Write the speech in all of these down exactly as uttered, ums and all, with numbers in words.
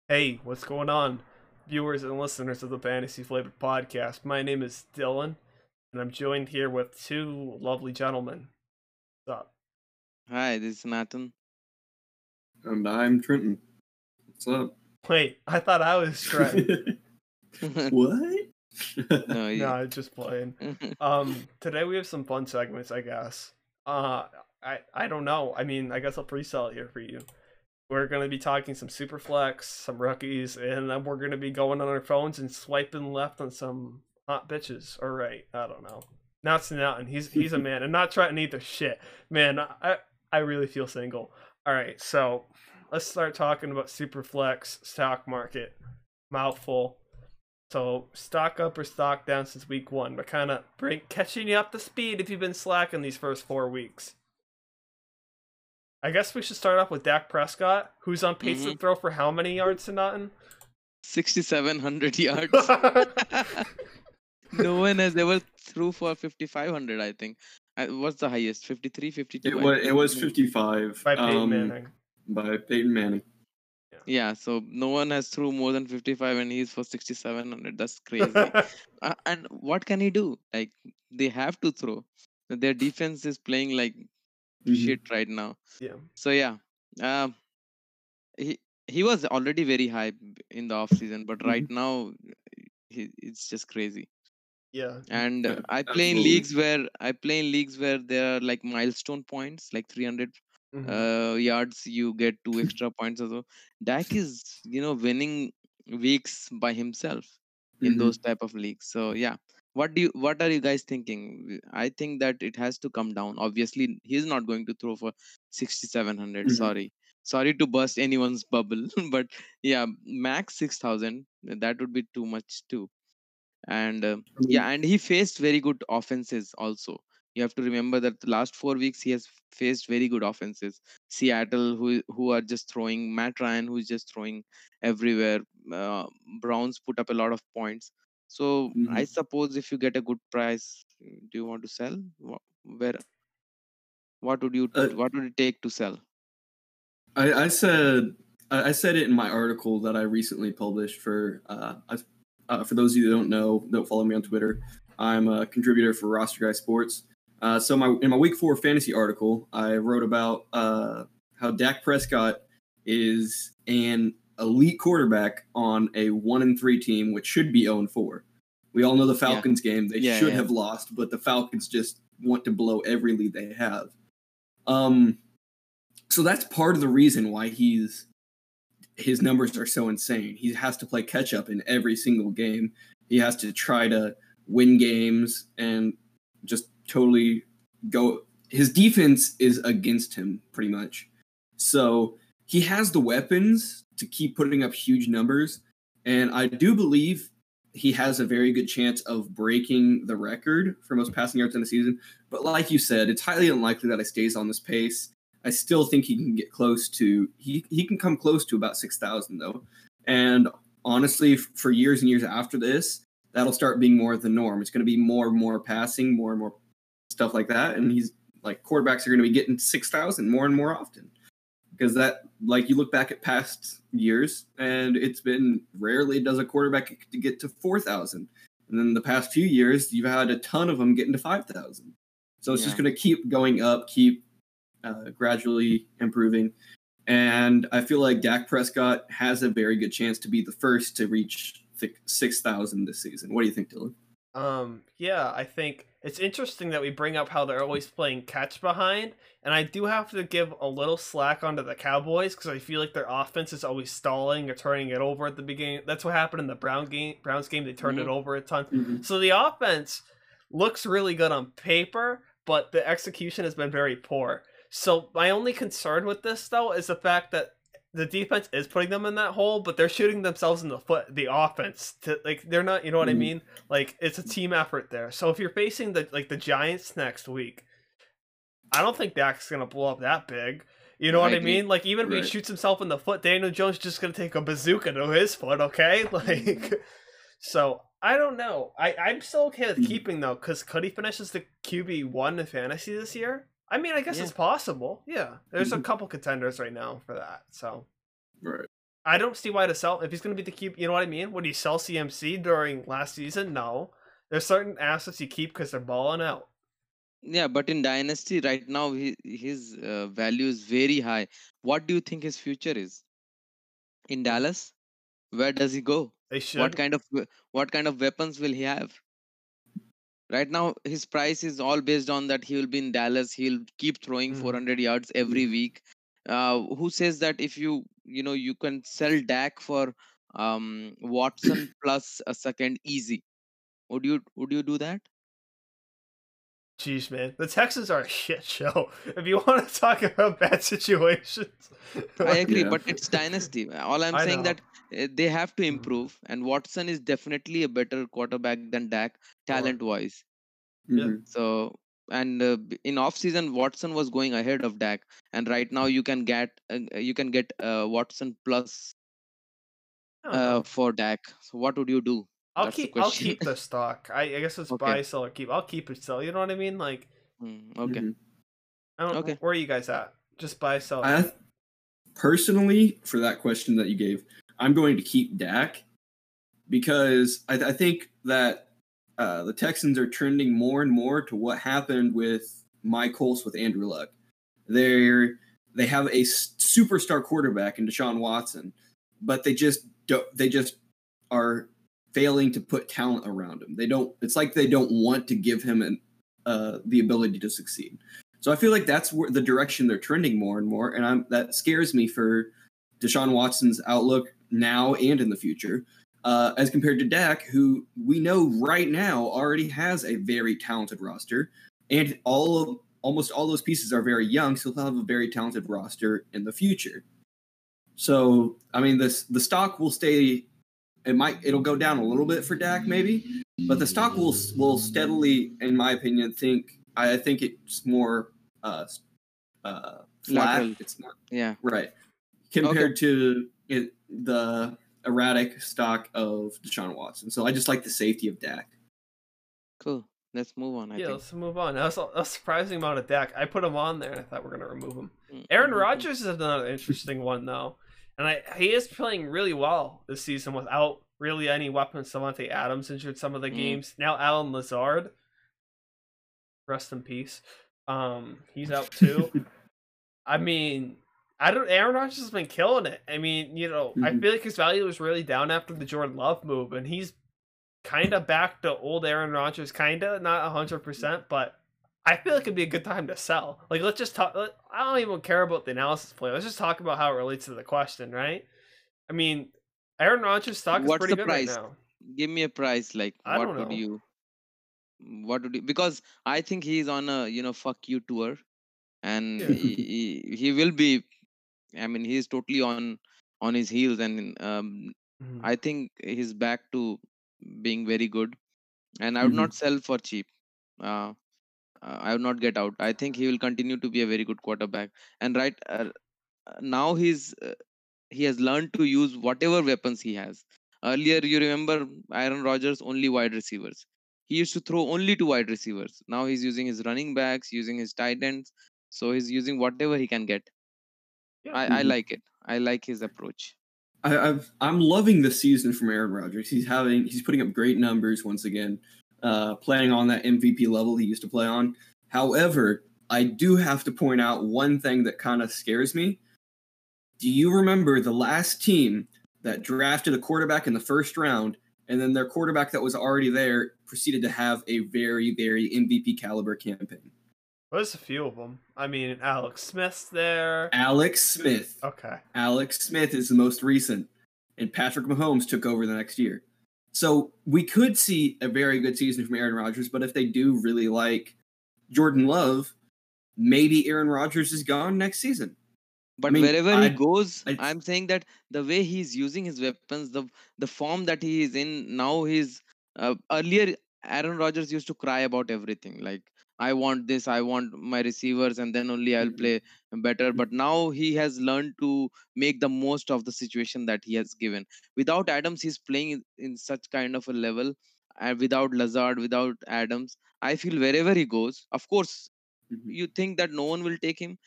Hey, what's going on, viewers and listeners of the Fantasy Flavored Podcast? My name is Dylan, and I'm joined here with two lovely gentlemen. What's up? Hi, this is Nathan. And I'm Trenton. What's up? Wait, I thought I was Trent. What? No, you. No, I'm just playing. Um, today we have some fun segments, I guess. Uh, I I don't know. I mean, I guess I'll pre-sell it here for you. We're gonna be talking some super flex, some rookies, and then we're gonna be going on our phones and swiping left on some hot bitches. Or right, I don't know. Not Naughton. He's he's a man, and not trying either. Shit, man. I I really feel single. All right, so let's start talking about super flex stock market. Mouthful. So stock up or stock down since week one, but kind of bring catching you up to speed if you've been slacking these first four weeks. I guess we should start off with Dak Prescott, who's on pace Mhm. to throw for how many yards to Naughton? sixty-seven hundred yards. No one has ever threw for fifty-five hundred, I think. Uh, What's the highest? fifty-three, fifty-two? It I was think. it was fifty-five By Peyton um, Manning. by Peyton Manning. Yeah, so no one has threw more than fifty-five and he's for sixty-seven hundred. That's crazy. uh, and what can he do? Like, they have to throw. Their defense is playing like Mhm. shit right now. Yeah. So, yeah. Um, he he was already very high b- in the off season, but right now he, it's just crazy. Yeah. And uh, Yeah, I play in absolutely. leagues where I play in leagues where there are like milestone points, like three hundred Mhm. uh, yards, you get two extra points or so. Dak is, you know, winning weeks by himself in Mhm. those type of leagues. So yeah, what do you, what are you guys thinking? I think that it has to come down. Obviously, he's not going to throw for sixty-seven hundred. Mhm. Sorry, sorry to burst anyone's bubble, but yeah, max six thousand. That would be too much too. And uh, I mean, yeah, and he faced very good offenses also. You have to remember that the last four weeks he has faced very good offenses. Seattle, who who are just throwing, Matt Ryan, who is just throwing everywhere. uh, Browns put up a lot of points. So I mhm. suppose if you get a good price, do you want to sell? Wha- where, what would you, Uh, what would it take to sell? I, I said I I said it in my article that I recently published for uh, I, uh, for those of you that don't know, don't follow me on Twitter. I'm a contributor for Roster Guy Sports. Uh, so my in my week four fantasy article, I wrote about uh, how Dak Prescott is an elite quarterback on a one and three team, which should be zero and four. We all know the Yeah. Falcons game; they Yeah, should yeah. have lost, but the Falcons just want to blow every lead they have. Um, so that's part of the reason why he's his numbers are so insane. He has to play catch up in every single game. He has to try to win games and just totally go. His defense is against him pretty much. So he has the weapons to keep putting up huge numbers. And I do believe he has a very good chance of breaking the record for most passing yards in the season. But like you said, it's highly unlikely that he stays on this pace. I still think he can get close to he he can come close to about six thousand though, and honestly, f- for years and years after this, that'll start being more the norm. It's going to be more and more passing, more and more stuff like that, and he's like quarterbacks are going to be getting six thousand more and more often because that like you look back at past years and it's been rarely does a quarterback to get to four thousand, and then the past few years you've had a ton of them getting to five thousand. So it's just Yeah. going to keep going up, keep uh, gradually improving. And I feel like Dak Prescott has a very good chance to be the first to reach th- six thousand this season. What do you think, Dylan? Um, yeah, I think it's interesting that we bring up how they're always playing catch behind, and I do have to give a little slack onto the Cowboys because I feel like their offense is always stalling or turning it over at the beginning. That's what happened in the Brown game, Browns game. They turned Mhm. it over a ton. Mm-hmm. So the offense looks really good on paper, but the execution has been very poor. So my only concern with this though is the fact that the defense is putting them in that hole, but they're shooting themselves in the foot. The offense, to like, they're not. You know what I Mhm. mean? Like, it's a team effort there. So if you're facing the like the Giants next week, I don't think Dak's gonna blow up that big. You know I what I agree. mean? Like, even if he Right. shoots himself in the foot, Daniel Jones is just gonna take a bazooka to his foot. Okay, like, so I don't know. I I'm still okay with Mhm. keeping though, because could he finish as the Q B one in fantasy this year? I mean, I guess Yeah. it's possible. Yeah, there's a Mhm. couple contenders right now for that. So Right. I don't see why to sell if he's going to be the keep. You know what I mean? Would you sell C M C during last season? No. There's certain assets you keep because they're balling out. Yeah, but in Dynasty right now, he, his uh, value is very high. What do you think his future is in Dallas? Where does he go? They What should. kind of we- what kind of weapons will he have? Right now, his price is all based on that he will be in Dallas. He'll keep throwing Mhm. four hundred yards every week. Uh, who says that if you you know you can sell Dak for um, Watson plus a second easy? Would you would you do that? Jeez, man, the Texans are a shit show. If you want to talk about bad situations, I agree, Yeah. but it's dynasty. All I'm I saying know. that uh, they have to Mhm. improve, and Watson is definitely a better quarterback than Dak, Sure. talent wise. Yeah. Mhm. So, and uh, b- in off season, Watson was going ahead of Dak, and right now you can get uh, you can get uh, Watson plus I don't uh, know. for Dak. So, what would you do? I'll That's the keep. I'll question. keep the stock. I, I guess it's Okay. buy, sell, or keep. I'll keep it, sell. You know what I mean? Like, Mm, okay. Mhm. I don't. Okay. Where are you guys at? Just buy, sell. I keep. personally, for that question that you gave, I'm going to keep Dak because I, I think that uh, the Texans are trending more and more to what happened with my Colts with Andrew Luck. They're they have a s- superstar quarterback in Deshaun Watson, but they just don't. They just are failing to put talent around him. They don't. It's like they don't want to give him an, uh, the ability to succeed. So I feel like that's where the direction they're trending more and more, and I'm, that scares me for Deshaun Watson's outlook now and in the future, uh, as compared to Dak, who we know right now already has a very talented roster, and all of almost all those pieces are very young, so he'll have a very talented roster in the future. So I mean, this the stock will stay. It might it'll go down a little bit for Dak maybe, but the stock will will steadily, in my opinion, think I think it's more uh, uh, flat. Lateral. It's not Yeah. right compared to it, the erratic stock of Deshaun Watson. So I just like the safety of Dak. Cool. Let's move on. I Yeah, think. let's move on. That's a, a surprising amount of Dak. I put him on there, and I thought we are gonna remove him. Mm, Aaron mhm. Rodgers is another interesting one though, and I he is playing really well this season without really any weapons. Devontae Adams injured some of the Mm. games. Now Alan Lazard, rest in peace. Um, he's out too. I mean, I don't. Aaron Rodgers has been killing it. I mean, you know, I Mhm. feel like his value was really down after the Jordan Love move, and he's kind of back to old Aaron Rodgers, kind of not a hundred percent, but I feel like it'd be a good time to sell. Like, let's just talk. let- I don't even care about the analysis play. Let's just talk about how it relates to the question, right? I mean, Aaron Rodgers' stock is What's pretty the good right price? now. Give me a price. Like, I what don't would know. you? What would you? Because I think he's on a you know fuck you tour, and Yeah. he, he he will be. I mean, he's totally on on his heels, and um, Mhm. I think he's back to being very good. And I would Mhm. not sell for cheap. Uh, uh, I would not get out. I think he will continue to be a very good quarterback. And right uh, uh, now he's uh, he has learned to use whatever weapons he has. Earlier, you remember Aaron Rodgers only wide receivers. He used to throw only to wide receivers. Now he's using his running backs, using his tight ends. So he's using whatever he can get. Yeah. I, I Mhm. like it. I like his approach. I, I've, I'm loving the season from Aaron Rodgers. He's having he's putting up great numbers once again, uh, playing on that M V P level he used to play on. However, I do have to point out one thing that kind of scares me. Do you remember the last team that drafted a quarterback in the first round, and then their quarterback that was already there proceeded to have a very, very M V P caliber campaign? There's a few of them. I mean, Alex Smith's there. Alex Smith. Okay. Alex Smith is the most recent, and Patrick Mahomes took over the next year. So we could see a very good season from Aaron Rodgers, but if they do really like Jordan Love, maybe Aaron Rodgers is gone next season. But I mean, wherever he I, goes, I, I'm saying that the way he's using his weapons, the the form that he is in now, he's uh, earlier Aaron Rodgers used to cry about everything. Like, I want this, I want my receivers, and then only I'll Mhm. play better. But now he has learned to make the most of the situation that he has given. Without Adams, he's playing in, in such kind of a level. And without Lazard, without Adams, I feel wherever he goes, of course, Mhm. you think that no one will take him.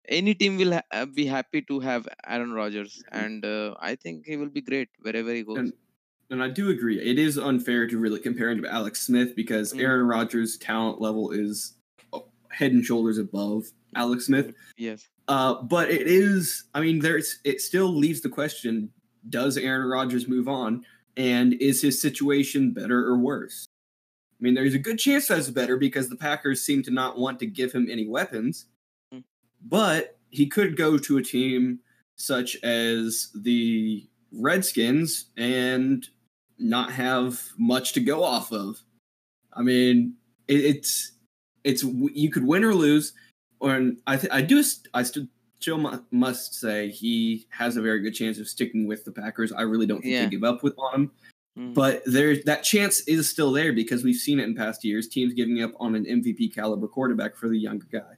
any team will ha- be happy to have Aaron Rodgers, and uh, I think he will be great wherever he goes. And and I do agree. It is unfair to really compare him to Alex Smith because Mm. Aaron Rodgers' talent level is head and shoulders above Alex Smith. Yes. Uh, but it is, I mean, there's it still leaves the question: does Aaron Rodgers move on, and is his situation better or worse? I mean, there's a good chance that's better because the Packers seem to not want to give him any weapons. Mm. But he could go to a team such as the Redskins and not have much to go off of. I mean, it, it's it's you could win or lose. Or I th- I do I still still mu- must say he has a very good chance of sticking with the Packers. I really don't think Yeah. they give up with on him. Mm. But there's that chance is still there because we've seen it in past years. Teams giving up on an M V P caliber quarterback for the younger guy.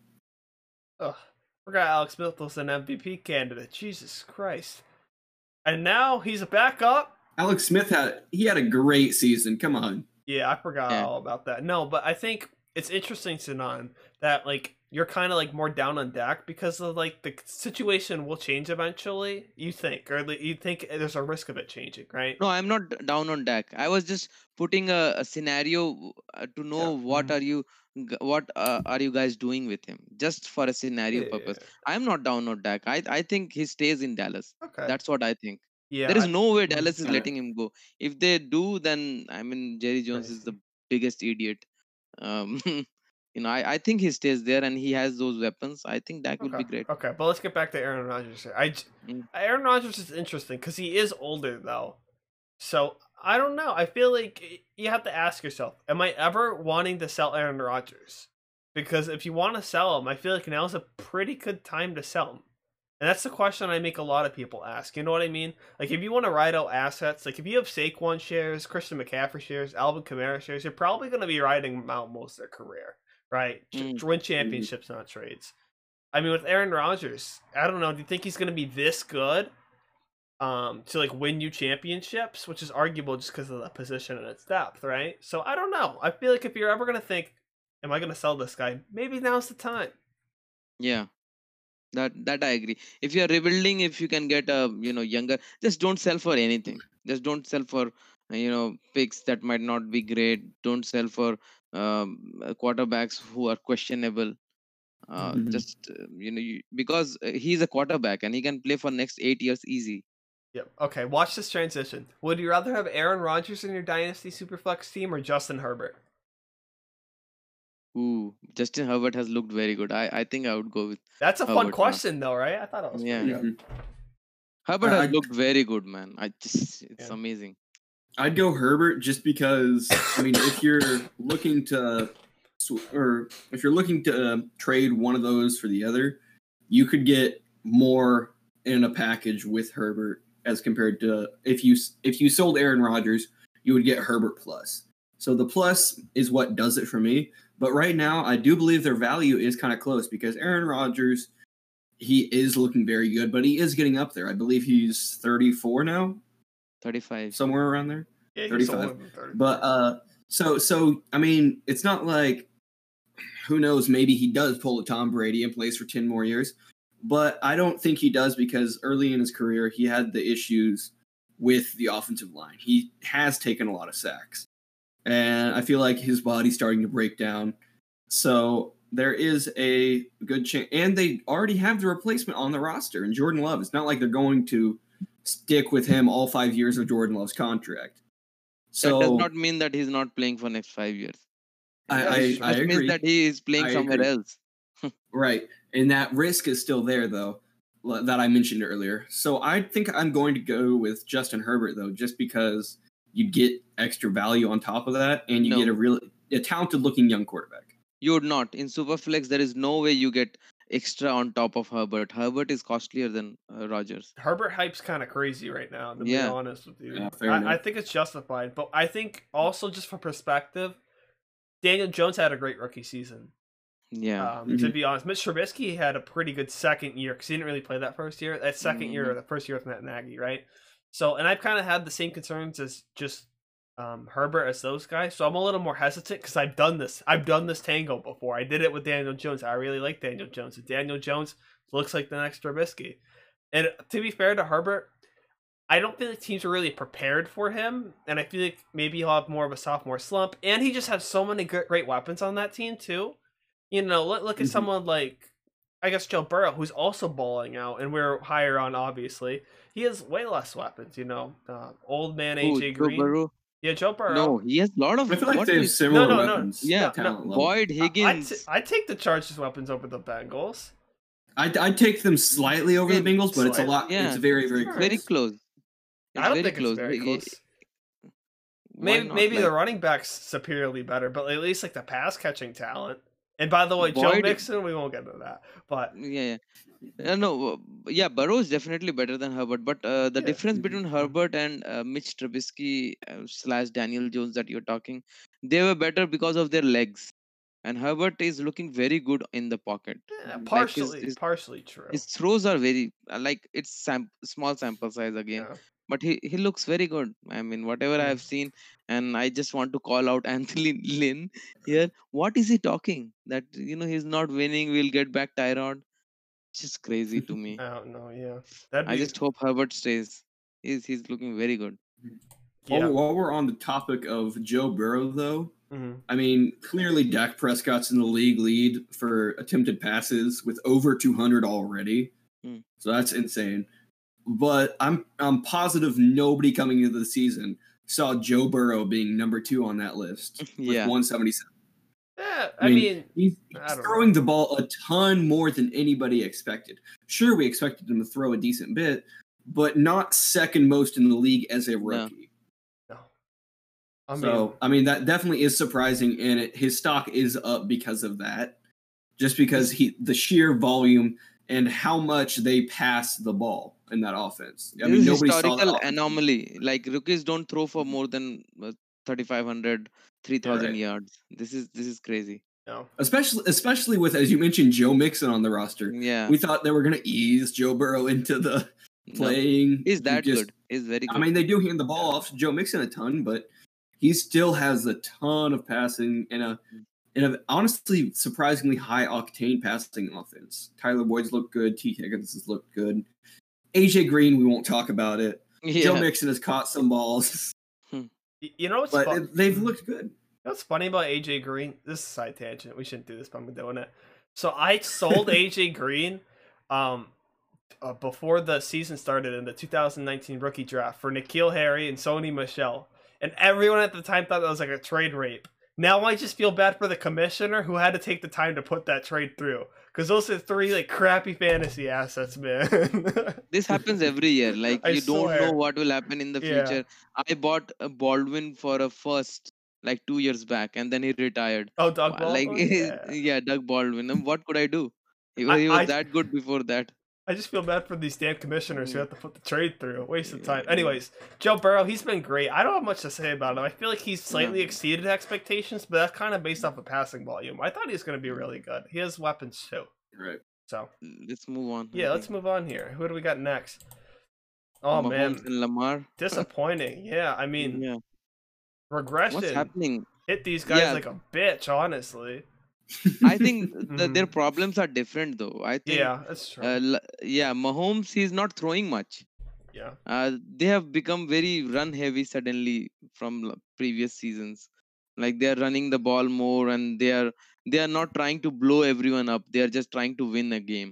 Ugh, forgot Alex Smith was an M V P candidate. Jesus Christ! And now he's a backup. Alex Smith had he had a great season. Come on. Yeah, I forgot Yeah. all about that. No, but I think it's interesting, Sinan, that like you're kind of like more down on Dak because of like the situation will change eventually. You think, or like, you think there's a risk of it changing, right? No, I'm not d- down on Dak. I was just putting a, a scenario uh, to know what Mhm. are you, g- what uh, are you guys doing with him, just for a scenario Yeah, purpose. I'm not down on Dak. I I think he stays in Dallas. Okay. That's what I think. yeah. There is I- no way mm, Dallas is yeah. letting him go. If they do, then I mean Jerry Jones is Crazy. the biggest idiot. Um, you know, I, I think he stays there and he has those weapons. I think Dak will Okay. be great. Okay, but let's get back to Aaron Rodgers. here. I j- Mm. Aaron Rodgers is interesting because he is older though, so I don't know. I feel like y- you have to ask yourself: am I ever wanting to sell Aaron Rodgers? Because if you want to sell him, I feel like now is a pretty good time to sell him. And that's the question I make a lot of people ask. You know what I mean? Like, if you want to ride out assets, like if you have Saquon shares, Christian McCaffrey shares, Alvin Kamara shares, you're probably going to be riding them out most of their career, right? Ch- Mm. Win championships, not trades. I mean, with Aaron Rodgers, I don't know. Do you think he's going to be this good um, to like win you championships? Which is arguable just because of the position and its depth, right? So I don't know. I feel like if you're ever going to think, am I going to sell this guy? Maybe now's the time. Yeah. That that I agree. If you are rebuilding, if you can get a you know younger, just don't sell for anything. Just don't sell for uh, you know picks that might not be great. Don't sell for um, uh, quarterbacks who are questionable. Uh, Mhm. Just uh, you know you, because uh, he's a quarterback and he can play for next eight years easy. Yep. Okay, watch this transition. Would you rather have Aaron Rodgers in your Dynasty Superflex team or Justin Herbert? Ooh, Justin Herbert has looked very good. I I think I would go with That's a fun Herbert now. question, though, right? I thought it was Yeah. pretty good. Mhm. Herbert I- has I'd- looked very good, man. I just it's Yeah. amazing. I'd go Herbert just because I mean, if you're looking to, sw- or if you're looking to uh, trade one of those for the other, you could get more in a package with Herbert as compared to if you s- if you sold Aaron Rodgers, you would get Herbert plus. So the plus is what does it for me. But right now, I do believe their value is kind of close because Aaron Rodgers, he is looking very good, but he is getting up there. I believe he's thirty-four now, thirty-five. somewhere around there. Yeah, he's thirty-five. older than thirty. But uh, so so I mean, it's not like who knows. Maybe he does pull a Tom Brady and plays for ten more years, but I don't think he does because early in his career he had the issues with the offensive line. He has taken a lot of sacks, and I feel like his body's starting to break down. So there is a good chance, and they already have the replacement on the roster, and Jordan Love. It's not like they're going to stick with him all five years of Jordan Love's contract. So That does not mean that he's not playing for next five years. I, It I, just I means agree. that he is playing I somewhere agree. else. Right. And that risk is still there, though, l- that I mentioned earlier. So I think I'm going to go with Justin Herbert, though, just because you get extra value on top of that and you No. get a really a talented looking young quarterback. You would not. In Superflex, there is no way you get extra on top of Herbert. Herbert is costlier than uh, Rogers. Herbert hype's kind of crazy right now, to be Yeah. honest with you. Yeah, fair I, I enough. think it's justified, but I think also just for perspective, Daniel Jones had a great rookie season. Yeah. Um, To be honest, Mitch Trubisky had a pretty good second year because he didn't really play that first year. That 2nd year, Mhm. the first year with Matt Nagy, right? So, and I've kind of had the same concerns as just um, Herbert as those guys. So I'm a little more hesitant because I've done this. I've done this tango before. I did it with Daniel Jones. I really like Daniel Jones. If Daniel Jones looks like the next Trubisky. And to be fair to Herbert, I don't feel like teams are really prepared for him, and I feel like maybe he'll have more of a sophomore slump. And he just has so many great weapons on that team too. You know, look, look at Mhm. someone like, I guess, Joe Burrow, who's also balling out, and we're higher on, obviously. He has way less weapons, you know. Uh, old man Who? A J Joe Green. Burrow? Yeah, Joe Burrow. No, he has a lot of I feel like what they have is similar No, no, no. weapons. yeah, talent level. Boyd I, I'd, Higgins. t- I'd take the Chargers' weapons over the Bengals. I'd, I'd take them slightly over the Same. Bengals, but it's a Slightly. lot. Yeah, It's very, very Sure. close. very close. It's I don't very think close. it's very Why close. why Maybe not? maybe the Like running back's superiorly better, but at least like the pass catching talent. And by the way, Joe Boyd. Mixon, we won't get into that. But Yeah, yeah. Uh, no, uh, yeah, Burrow is definitely better than Herbert, but uh, the Yeah. difference Mhm. between Herbert and uh, Mitch Trubisky uh, slash Daniel Jones that you're talking, they were better because of their legs, and Herbert is looking very good in the pocket. eh, Mhm. Like his partially his, partially true. his throws are very uh, like it's sam- small sample size again, Yeah. but he he looks very good. I mean, whatever I Mm. have seen, and I just want to call out Anthony Lynn here. What is he talking? That you know he's not winning. We'll get back Tyrod. It's just crazy to me. I don't know. Yeah, that'd I be just hope Herbert stays. He's he's looking very good. While, yeah. while we're on the topic of Joe Burrow, though, Mhm. I mean, clearly Dak Prescott's in the league lead for attempted passes with over two hundred already. Hmm. So that's insane. But I'm I'm positive nobody coming into the season saw Joe Burrow being number two on that list with Yeah. one seventy-seven. Yeah, I I mean, mean, He's, I he's don't throwing know. the ball a ton more than anybody expected. Sure, we expected him to throw a decent bit, but not second most in the league as a rookie. No. I mean, So, I mean, that definitely is surprising, and it, his stock is up because of that. Just because he, the sheer volume and how much they pass the ball in that offense. I This mean, is nobody saw that. historical offense. anomaly. Like rookies don't throw for more than uh, thirty-five hundred, three thousand right. yards. This is this is crazy. no. Especially, especially with, as you mentioned, Joe Mixon on the roster. Yeah. We thought they were going to ease Joe Burrow into the No. playing. He's He that just- good. He's very good. I mean, they do hand the ball off to Joe Mixon a ton, but he still has a ton of passing and a, and a honestly surprisingly high octane passing offense. Tyler Boyd's looked good. T. Higgins has looked good. A J Green, we won't talk about it. yeah. Joe Mixon has caught some balls, Y- You know what's but fun? it- they've looked good. You know what's funny about A J Green? This is a side tangent. We shouldn't do this, but I'm doing it. So I sold A J Green um, uh, before the season started in the two thousand nineteen rookie draft for N'Keal Harry and Sony Michel. And everyone at the time thought that was like a trade rape. Now I just feel bad for the commissioner who had to take the time to put that trade through. Because those are three like crappy fantasy assets, man. This happens every year. Like I you don't swear. know what will happen in the Yeah. future. I bought a Baldwin for a first like two years back, and then he retired. Oh, Doug Wa- Like Baldwin? yeah. Yeah. Doug Baldwin. And what could I do? He was, I- he was I- that good before that. I just feel bad for these damn commissioners who Mm. have to put the trade through. Waste of time. Yeah. Anyways, Joe Burrow, he's been great. I don't have much to say about him. I feel like he's slightly Yeah. exceeded expectations, but that's kind of based off of passing volume. I thought he was going to be really good. He has weapons too. Right. So, Let's move on. I yeah, let's think. move on here. Who do we got next? Oh, Mahomes man. and Lamar. Disappointing. Yeah, I mean, Yeah. regression What's happening? hit these guys Yeah. like a bitch, honestly. I think the, their Mhm. problems are different though. I think Yeah, that's true. uh, L- yeah, Mahomes he's not throwing much. yeah. Uh, they have become very run heavy suddenly from l- previous seasons. Like they are running the ball more, and they are they are not trying to blow everyone up. They are just trying to win a game.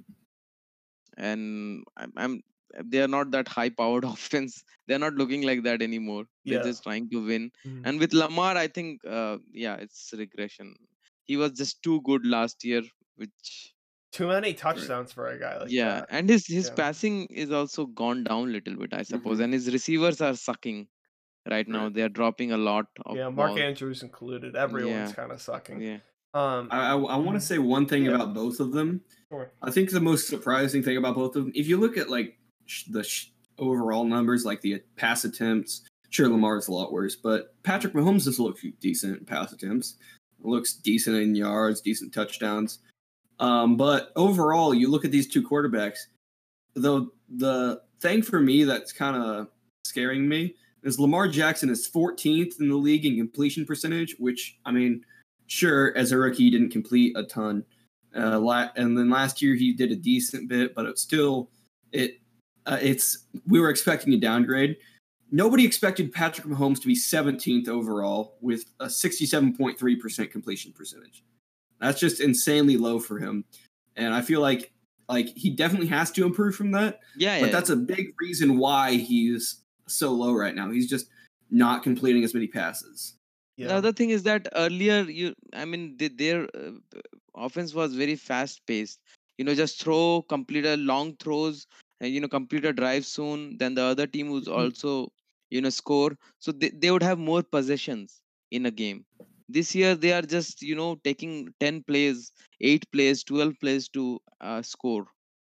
And I'm, I'm they are not that high powered offense. They are not looking like that anymore. They're Yeah. just trying to win. Mhm. And with Lamar, I think uh, yeah, it's regression. He was just too good last year, which Too many touchdowns for a guy like yeah, that. and his his Yeah. passing is also gone down a little bit, I suppose, Mhm. and his receivers are sucking right now. Right. They are dropping a lot of Yeah, Mark balls. Andrews included. Everyone's Yeah. kind of sucking. Yeah, Um, I, I, I want to say one thing Yeah. about both of them. sure. I think the most surprising thing about both of them, if you look at like sh- the sh- overall numbers, like the pass attempts, sure Lamar's a lot worse, but Patrick Mahomes does look decent in pass attempts. Looks decent in yards, decent touchdowns. Um, but overall, you look at these two quarterbacks. The the thing for me that's kind of scaring me is Lamar Jackson is fourteenth in the league in completion percentage, which I mean, sure, as a rookie, he didn't complete a ton. Uh, la- and then last year he did a decent bit, but it's still it. Uh, it's we were expecting a downgrade. Nobody expected Patrick Mahomes to be seventeenth overall with a sixty-seven point three percent completion percentage. That's just insanely low for him, and I feel like like he definitely has to improve from that. Yeah, But yeah. that's a big reason why he's so low right now. He's just not completing as many passes. The Yeah. other thing is that earlier, you, I mean, they, their uh, offense was very fast paced. You know, just throw, complete a long throws, and you know, complete a drive soon. Then the other team would also, you know, score. So they, they would have more possessions in a game. This year, they are just, you know, taking ten plays, eight plays, twelve plays to uh, score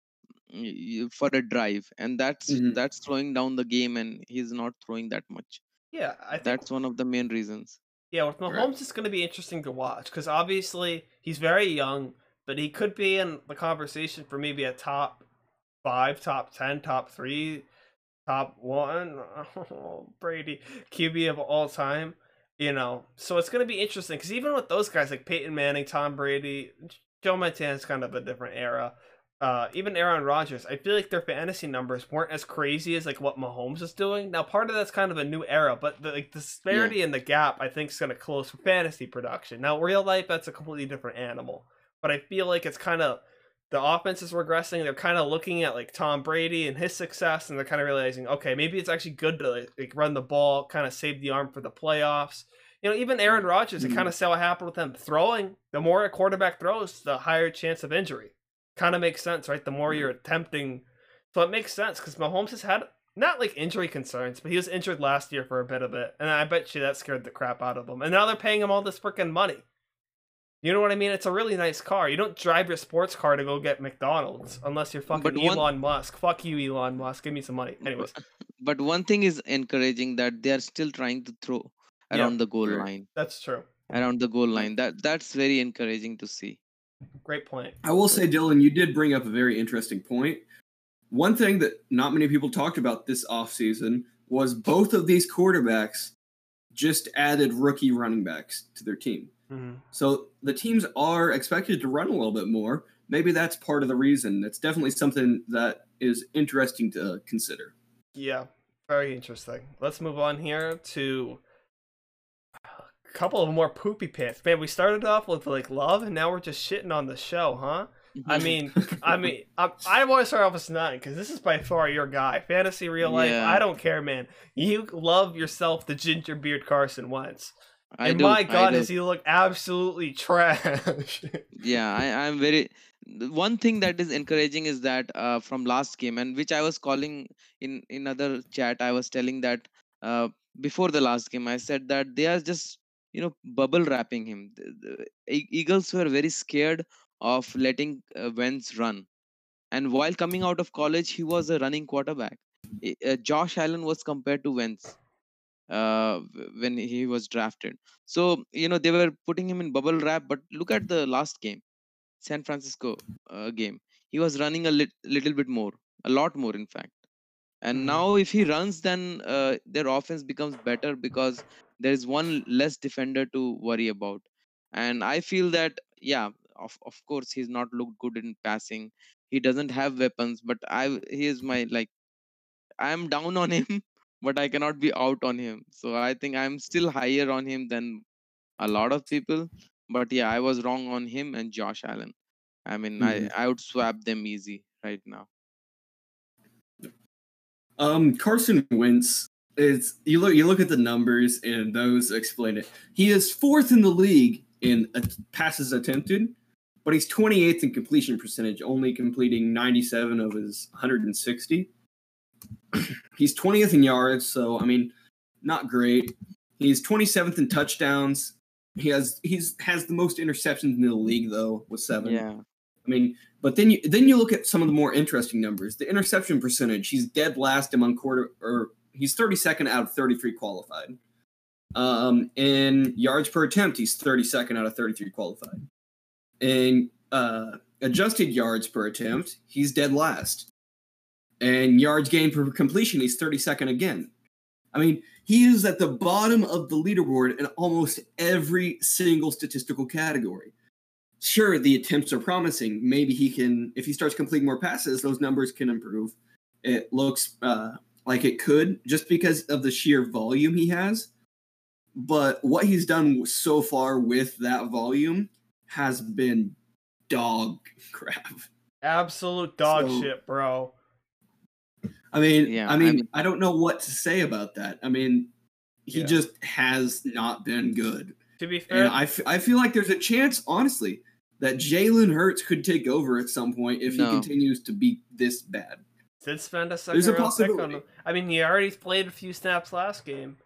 y- y- for a drive, and that's Mhm. that's slowing down the game, and he's not throwing that much. Yeah, I think That's one of the main reasons. yeah, with Mahomes, it's going to be interesting to watch because obviously he's very young, but he could be in the conversation for maybe a top five, top ten, top three, top one Brady Q B of all time. You know, so it's going to be interesting because even with those guys like Peyton Manning, Tom Brady, Joe Montana's kind of a different era. Uh, even Aaron Rodgers, I feel like their fantasy numbers weren't as crazy as like what Mahomes is doing. Now, part of that's kind of a new era, but the like, disparity in the gap, I think, is going to close for fantasy production. Now, real life, that's a completely different animal. But I feel like it's kind of the offense is regressing. They're kind of looking at like Tom Brady and his success, and they're kind of realizing, okay, maybe it's actually good to like, like run the ball, kind of save the arm for the playoffs. You know, even Aaron Rodgers, Mhm. you kind of saw what happened with him throwing. The more a quarterback throws, the higher chance of injury. Kind of makes sense, right? The more you're attempting, so it makes sense because Mahomes has had not like injury concerns, but he was injured last year for a bit of it, and I bet you that scared the crap out of him. And now they're paying him all this freaking money. You know what I mean? It's a really nice car. You don't drive your sports car to go get McDonald's unless you're fucking But one, Elon Musk. Fuck you, Elon Musk. Give me some money. but, Anyways, but one thing is encouraging that they are still trying to throw yeah, around the goal Right. line, that's true. around the goal line. That that's very encouraging to see. Great point. I will say, Dylan, you did bring up a very interesting point. One thing that not many people talked about this offseason was both of these quarterbacks just added rookie running backs to their team. Mm-hmm. So the teams are expected to run a little bit more. Maybe that's part of the reason. It's definitely something that is interesting to consider. Yeah, very interesting. Let's move on here to a couple of more poopy pants. Man, we started off with like love, and now we're just shitting on the show, huh? I mean, I mean, I, I want to start off with nine because this is by far your guy. Fantasy, real life, Yeah. I don't care, man. You love yourself, the ginger beard Carson Wentz, I and do. my I God, do. does he look absolutely trash? Yeah, I, I'm very. The one thing that is encouraging is that uh, from last game, and which I was calling in in other chat, I was telling that uh, before the last game, I said that they are just, you know, bubble wrapping him. The, the E- Eagles were very scared of letting uh, Wentz run, and while coming out of college, he was a running quarterback. I- Uh, Josh Allen was compared to Wentz uh, w- when he was drafted. So you know they were putting him in bubble wrap. But look at the last game, San Francisco uh, game. He was running a lit- little bit more, a lot more, in fact. And Mhm. now, if he runs, then uh, their offense becomes better because there is one less defender to worry about. And I feel that, yeah, of of course, he's not looked good in passing. He doesn't have weapons, but I he is my like I am down on him, but I cannot be out on him. So I think I'm still higher on him than a lot of people. But yeah, I was wrong on him and Josh Allen. I mean, I, Mhm. I would swap them easy right now. Um, Carson Wentz is you look you look at the numbers and those explain it. He is fourth in the league in uh, passes attempted, but he's twenty-eighth in completion percentage, only completing ninety-seven of his one hundred sixty. He's twentieth in yards, so I mean, not great. He's twenty-seventh in touchdowns. He has he's has the most interceptions in the league though, with seven. Yeah. I mean, but then you then you look at some of the more interesting numbers. The interception percentage, he's dead last among quarter, or he's thirty-second out of thirty-three qualified. Um, in yards per attempt, he's thirty-second out of thirty-three qualified. In uh, adjusted yards per attempt, he's dead last. And yards gained per completion, he's thirty-second again. I mean, he is at the bottom of the leaderboard in almost every single statistical category. sure, the attempts are promising. Maybe he can, if he starts completing more passes, those numbers can improve. It looks uh, like it could just because of the sheer volume he has. But what he's done so far with that volume has been dog crap. Absolute dog So- shit, bro. I mean, Yeah, I I mean, mean- I don't know what to say about that. I mean, he Yeah. just has not been good. To be fair, And I, f- I feel like there's a chance, honestly, that Jalen Hurts could take over at some point if No. he continues to be this bad. did spend a There's second a round pick on possibility. him. I mean, he already played a few snaps last game.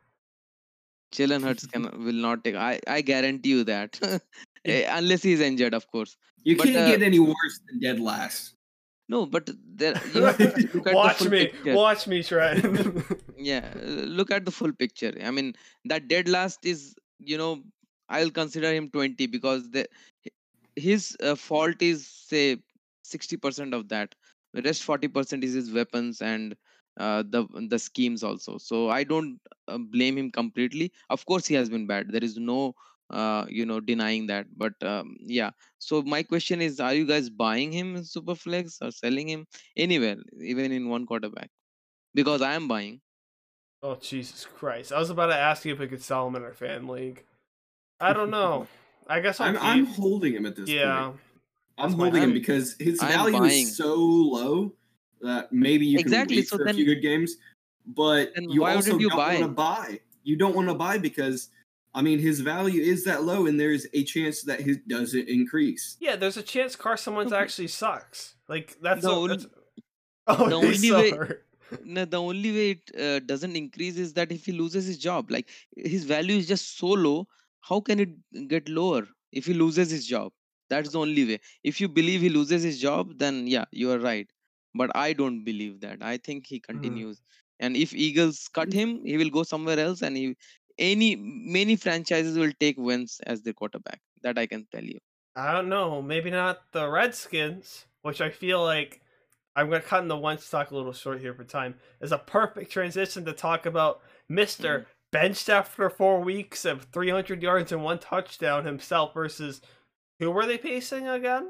Jalen Hurts can will not take. I I guarantee you that, Eh, unless he's injured, of course. You But, can't uh, get any worse than dead last. No, but there you have to look at Watch the full me, picture. watch me, Trent. Yeah, uh, look at the full picture. I mean, that dead last is, you know, I'll consider him twenty because the hi- his uh, fault is say sixty percent of that. The rest forty percent is his weapons and uh, the the schemes also. So I don't uh, blame him completely. Of course, he has been bad. There is no uh, you know denying that. But um, yeah. So my question is, are you guys buying him in Superflex or selling him anywhere, even in one quarterback? Because I am buying. Oh, Jesus Christ. I was about to ask you if we could sell him in our fan league. I don't know. I guess I'll I'm, keep. I'm holding him at this yeah. point. I'm That's my holding him take. because his I'm value buying. is so low that maybe you Exactly, can wait so for a then- few good games, but then you why also wouldn't you don't buy? want to buy. You don't want to buy because, I mean, his value is that low, and there's a chance that his doesn't increase. Yeah, there's a chance Carson Wentz Okay. actually sucks. Like, that's. The a, only- that's oh, the he's only so way- hurt. No, the only way it uh, doesn't increase is that if he loses his job, like his value is just so low, how can it get lower if he loses his job? That's the only way. If you believe he loses his job, then yeah, you are right. But I don't believe that. I think he continues. And if Eagles cut him, he will go somewhere else, and he any many franchises will take Wentz as their quarterback. That I can tell you. I don't know. Maybe not the Redskins, which I feel like I'm going to cut in the Wentz talk a little short here for time, is a perfect transition to talk about Mister Mhm. benched after four weeks of three hundred yards and one touchdown himself versus who were they facing again?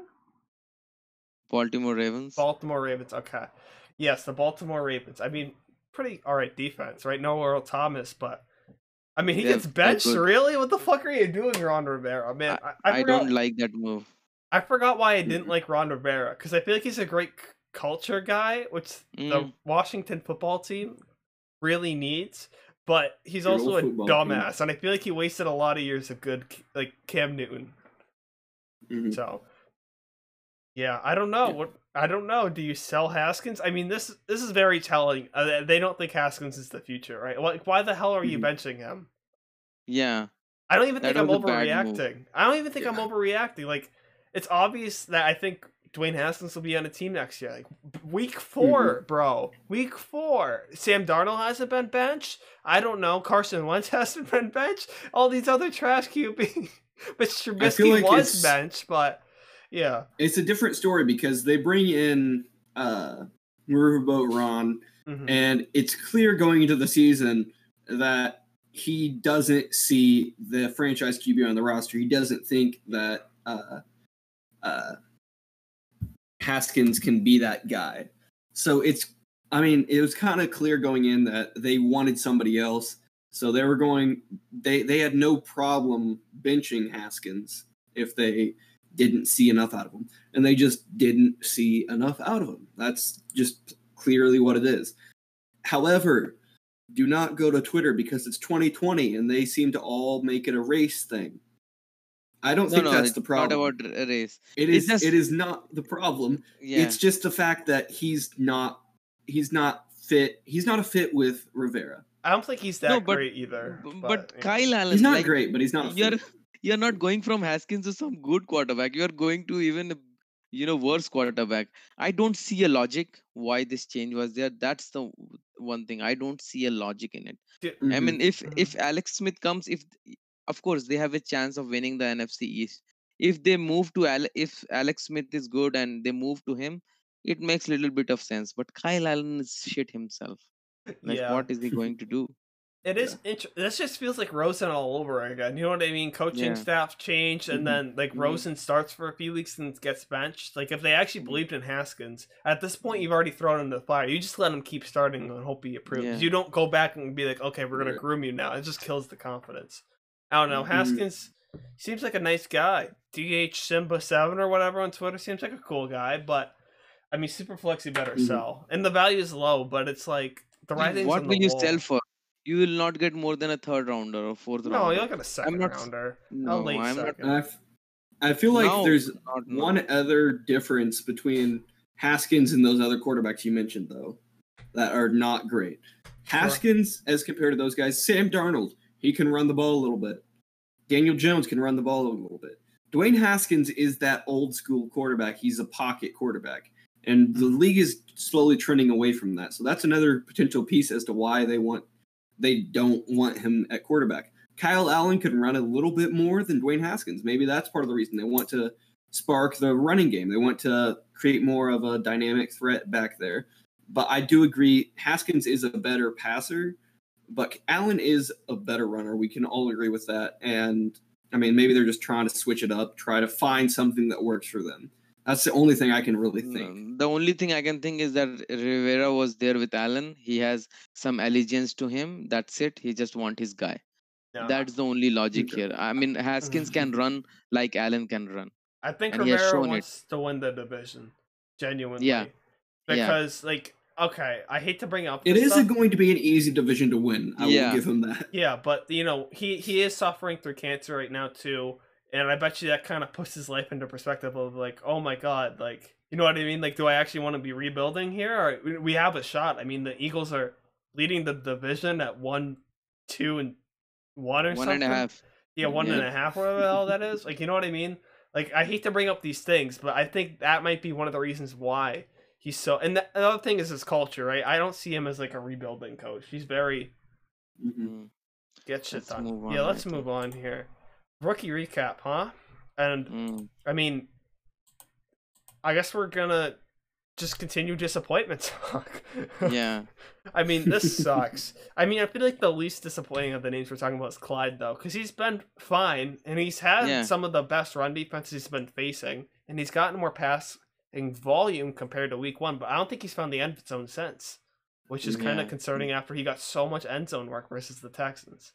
Baltimore Ravens. Baltimore Ravens. Okay. Yes, the Baltimore Ravens. I mean, pretty all right defense, right? No Earl Thomas, but I mean, he They're- gets they're benched. good. Really? What the fuck are you doing, Ron Rivera? Man, I, I, I forgot, don't like that move. I forgot why I Mm. didn't like Ron Rivera because I feel like he's a great c- culture guy, which the Mm. Washington football team really needs. But he's Good also old a football team. dumbass, and I feel like he wasted a lot of years of good, like Cam Newton. Mhm. So, yeah, I don't know. Yeah. What I don't know. Do you sell Haskins? I mean, this this is very telling. Uh, they don't think Haskins is the future, right? Like, why the hell are you Mhm. benching him? Yeah. I don't even That think I'm was a bad move. overreacting. I don't even think I'm Yeah. overreacting. Like, it's obvious that I think Dwayne Haskins will be on a team next year. Like, week 4 bro. Week four. Sam Darnold hasn't been benched. I don't know. Carson Wentz hasn't been benched. All these other trash Q B. But Trubisky like was it's- benched, but yeah. It's a different story because they bring in uh, Riverboat Ron, Mhm. and it's clear going into the season that he doesn't see the franchise Q B on the roster. He doesn't think that uh, uh, Haskins can be that guy. So it's, I mean, it was kind of clear going in that they wanted somebody else. So they were going, they, they had no problem benching Haskins if they didn't see enough out of him. And they just didn't see enough out of him. That's just clearly what it is. However, do not go to Twitter because it's twenty twenty and they seem to all make it a race thing. I don't No, think no, that's it's the not problem. about a race. It it's is. just- It is not the problem. Yeah. It's just the fact that he's not. He's not fit. He's not a fit with Rivera. I don't think he's that No, but- great either. B- But, But, you know. Kyle Allen, He's not like, great, but he's not. A you're fit. you're not going from Haskins to some good quarterback. You're going to even a, you know worse quarterback. I don't see a logic why this change was there. That's the one thing I don't see a logic in it. I Mhm. mean, if Mhm. if Alex Smith comes, if of course they have a chance of winning the N F C East. If they move to Ale- if Alex Smith is good and they move to him, it makes little bit of sense. But Kyle Allen is shit himself. Like, yeah. what is he going to do? It is interesting. This just feels like Rosen all over again. You know what I mean? Coaching Yeah. staff changed, and Mhm. then like Mhm. Rosen starts for a few weeks and gets benched. Like if they actually Mhm. believed in Haskins, at this point you've already thrown him to the fire. You just let him keep starting and hope he improves. Yeah. You don't go back and be like, okay, we're gonna Right. groom you now. It just kills the confidence. I don't know. Mhm. Haskins seems like a nice guy. D H Simba seven or whatever on Twitter seems like a cool guy, but I mean, Superflex you better Mhm. sell, and the value is low, but it's like the Dude, writing's what on the will you sell wall. for? You will not get more than a third rounder or fourth No, rounder. you'll get a I'm second not. s- rounder. A No, late I'm not. second. I, f- I feel like Now, there's not one now. other difference between Haskins and those other quarterbacks you mentioned, though, that are not great. Haskins, as compared to those guys, Sam Darnold, he can run the ball a little bit. Daniel Jones can run the ball a little bit. Dwayne Haskins is that old school quarterback. He's a pocket quarterback. And the league is slowly trending away from that. So that's another potential piece as to why they want they don't want him at quarterback. Kyle Allen can run a little bit more than Dwayne Haskins. Maybe that's part of the reason they want to spark the running game. They want to create more of a dynamic threat back there. But I do agree Haskins is a better passer, but Allen is a better runner. We can all agree with that. And I mean, maybe they're just trying to switch it up, try to find something that works for them. That's the only thing I can really think. No, the only thing I can think is that Rivera was there with Allen. He has some allegiance to him. That's it. He just want his guy. Yeah. That's the only logic Okay. here. I mean, Haskins can run like Allen can run, I think and he has Rivera shown it. wants to win the division. Genuinely. Yeah. Yeah. Because, like, okay, I hate to bring up It this isn't stuff. going to be an easy division to win. I Yeah. will give him that. Yeah, but, you know, he, he is suffering through cancer right now, too. And I bet you that kind of puts his life into perspective of, like, oh my God, like, you know what I mean? Like, do I actually want to be rebuilding here? Or we- we have a shot. I mean, the Eagles are leading the division at one, two, and one or One something. and a half. Yeah, one and Yeah. a half, whatever the hell that is. Like, you know what I mean? Like, I hate to bring up these things, but I think that might be one of the reasons why he's so. And the another thing is his culture, right? I don't see him as like a rebuilding coach. He's very Mhm. Mm. get shit Let's done. move on, Yeah, I let's think. move on here. Rookie recap, huh? And Mm. I mean, I guess we're gonna just continue disappointment talk. Yeah. I mean, this sucks. I mean, I feel like the least disappointing of the names we're talking about is Clyde, though, because he's been fine and he's had Yeah. some of the best run defenses he's been facing, and he's gotten more passing volume compared to week one. But I don't think he's found the end zone since, which is kind Yeah. of concerning after he got so much end zone work versus the Texans.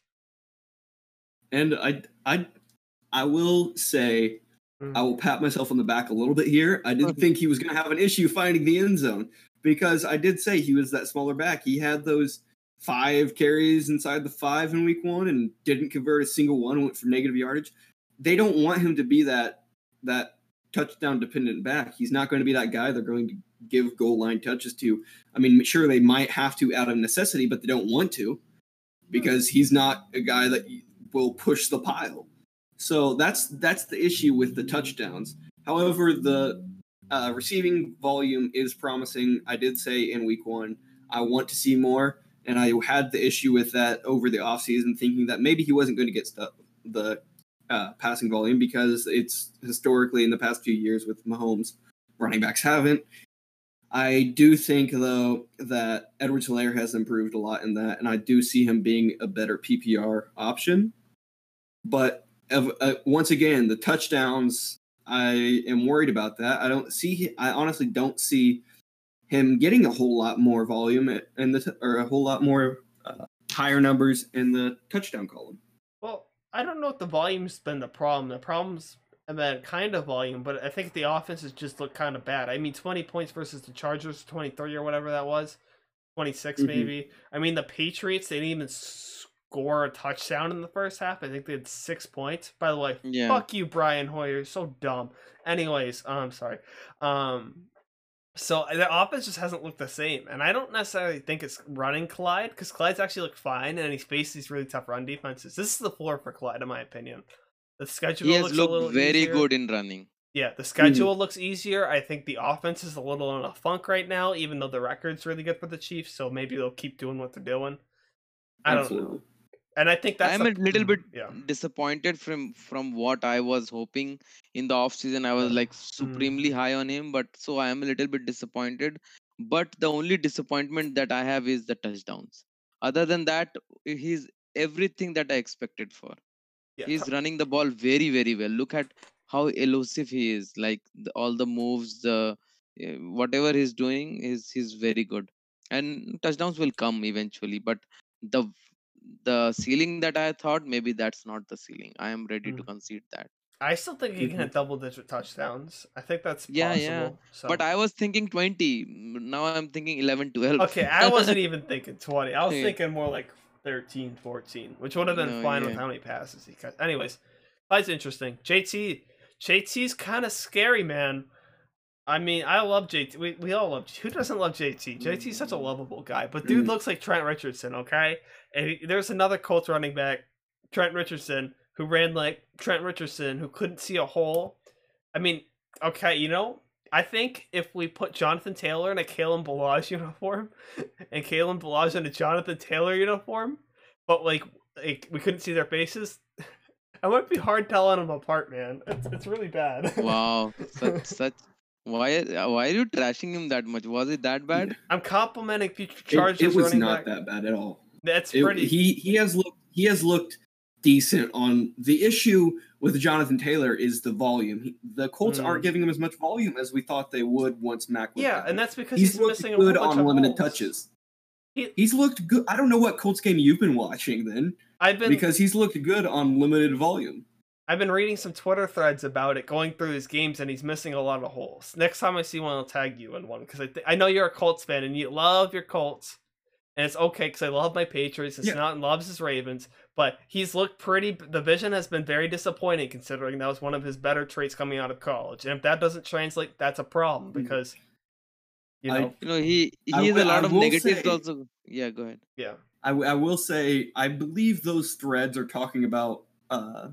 And I, I, I will say, Mm. I will pat myself on the back a little bit here. I didn't think he was going to have an issue finding the end zone because I did say he was that smaller back. He had those five carries inside the five in week one and didn't convert a single one, went for negative yardage. They don't want him to be that that touchdown dependent back. He's not going to be that guy they're going to give goal line touches to. I mean, sure, they might have to out of necessity, but they don't want to because he's not a guy that will push the pile. So that's that's the issue with the touchdowns. However, the uh, receiving volume is promising. I did say in week one, I want to see more, and I had the issue with that over the offseason, thinking that maybe he wasn't going to get stuff, the uh, passing volume because it's historically in the past few years with Mahomes, running backs haven't. I do think, though, that Edwards-Helaire has improved a lot in that, and I do see him being a better P P R option. But of, uh, once again, the touchdowns, I am worried about that. I don't see. I honestly don't see him getting a whole lot more volume in the or a whole lot more uh, higher numbers in the touchdown column. Well, I don't know if the volume's been the problem. The problem's been kind of volume, but I think the offenses just look kind of bad. I mean, twenty points versus the Chargers, twenty-three or whatever that was, twenty-six Mhm. maybe. I mean, the Patriots, they didn't even score a touchdown in the first half. I think they had six points. By the way, Yeah. fuck you, Brian Hoyer. So dumb. Anyways, I'm um, sorry. Um, so the offense just hasn't looked the same, and I don't necessarily think it's running Clyde because Clyde's actually looked fine, and he's faced these really tough run defenses. This is the floor for Clyde, in my opinion. The schedule He has looks a little looked very easier. good in running. Yeah, the schedule looks easier. I think the offense is a little in a funk right now, even though the record's really good for the Chiefs. So maybe they'll keep doing what they're doing. I don't Absolutely. know, and I think that's I'm a the- little bit yeah. disappointed from from what I was hoping in the off season. I was like supremely high on him, but so I am a little bit disappointed. But the only disappointment that I have is the touchdowns. Other than that, he's everything that I expected for. Yeah, He's running the ball very, very well. Look at how elusive he is. Like the, all the moves, the uh, whatever he's doing is he's very good. And touchdowns will come eventually, but the the ceiling that I thought, maybe that's not the ceiling. I am ready to Mm. concede that. I still think he can Mhm. hit double digit touchdowns. I think that's Yeah, yeah. possible. So But I was thinking twenty. mm, Now I'm thinking eleven, twelve. okay, I wasn't even thinking twenty. I was Yeah. thinking more like thirteen, fourteen, which would have been No, fine with yeah. how many passes he cut. Anyways, that's interesting. J T, J T's kind of scary, man. I mean, I love J T. We, we all love. Who doesn't love J T? J T's such a lovable guy, but dude Mm. looks like Trent Richardson. Okay, and he, there's another Colts running back, Trent Richardson, who ran like Trent Richardson, who couldn't see a hole. I mean, okay, you know, I think if we put Jonathan Taylor in a Kalen Balaj uniform, and Kalen Balaj in a Jonathan Taylor uniform, but like, like we couldn't see their faces, it might be hard telling them apart, man. It's it's really bad. Wow. Such such. Why why are you trashing him that much? Was it that bad? I'm complimenting future It, Chargers it was running not back. that bad at all. That's It- pretty. he he has looked he has looked decent on the issue with Jonathan Taylor is the volume. He, the Colts Mm. aren't giving him as much volume as we thought they would once Mac was yeah, back. and that's because he's, he's, looked missing a good whole bunch on of limited holes. touches. He, He's looked good. I don't know what Colts game you've been watching then, I've been because he's looked good on limited volume. I've been reading some Twitter threads about it, going through his games, and he's missing a lot of holes. Next time I see one, I'll tag you in one because I th- I know you're a Colts fan and you love your Colts, and it's okay because I love my Patriots and Yeah. Snot loves his Ravens. But he's looked pretty. The vision has been very disappointing considering that was one of his better traits coming out of college. And if that doesn't translate, that's a problem because you I- know, You know, he he I has a will- lot I of will negatives say- also. Yeah, go ahead. yeah. I, w- I will say I believe those threads are talking about uh,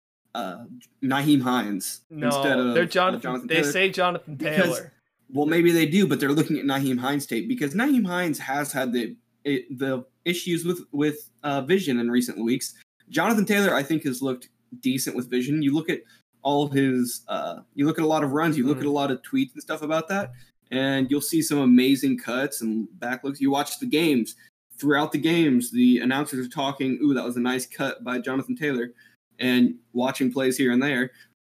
uh, Naheem Hines No, instead of they're uh, Jonathan. Jonathan they Taylor. say Jonathan Because- Taylor. Well, maybe they do, but they're looking at Naheem Hines tape because Naheem Hines has had the it, the issues with with uh, vision in recent weeks. Jonathan Taylor, I think, has looked decent with vision. You look at all his, uh, you look at a lot of runs, you look Mm. at a lot of tweets and stuff about that, and you'll see some amazing cuts and back looks. You watch the games. Throughout the games, the announcers are talking, ooh, that was a nice cut by Jonathan Taylor, and watching plays here and there.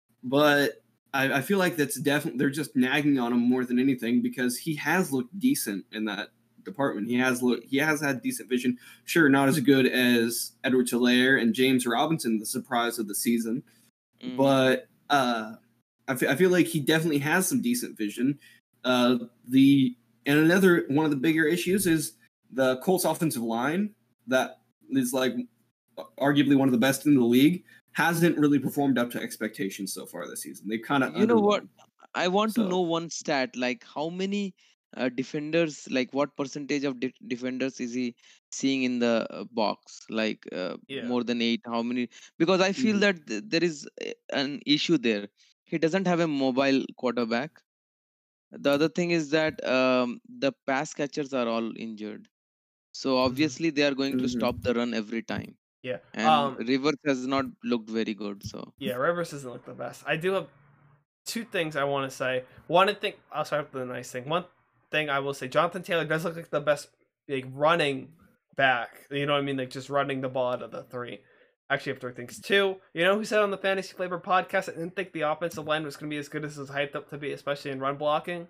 But I, I feel like that's definitely, they're just nagging on him more than anything because he has looked decent in that department. He has looked, he has had decent vision. Sure, not as good as Edward Hilaire and James Robinson, the surprise of the season. Mm. But uh, I, fe- I feel like he definitely has some decent vision. Uh, the and another one of the bigger issues is the Colts offensive line that is like arguably one of the best in the league hasn't really performed up to expectations so far this season. They kind of You know what? I want to So- know one stat, like how many uh, defenders, like what percentage of de- defenders is he seeing in the uh, box? Like uh, Yeah. more than eight? How many? Because I feel Mhm. that th- there is uh, an issue there. He doesn't have a mobile quarterback. The other thing is that um, the pass catchers are all injured. So obviously they are going to Mhm. stop the run every time. Yeah. And Um. Rivers has not looked very good. So Yeah, Rivers doesn't look the best. I do have two things I want to say. One thing, I'll start with the nice thing. One thing I will say, Jonathan Taylor does look like the best like running back. You know what I mean? Like just running the ball out of the three. Actually, I have three things. Two, you know who said on the Fantasy Flavor podcast, I didn't think the offensive line was going to be as good as it was hyped up to be, especially in run blocking?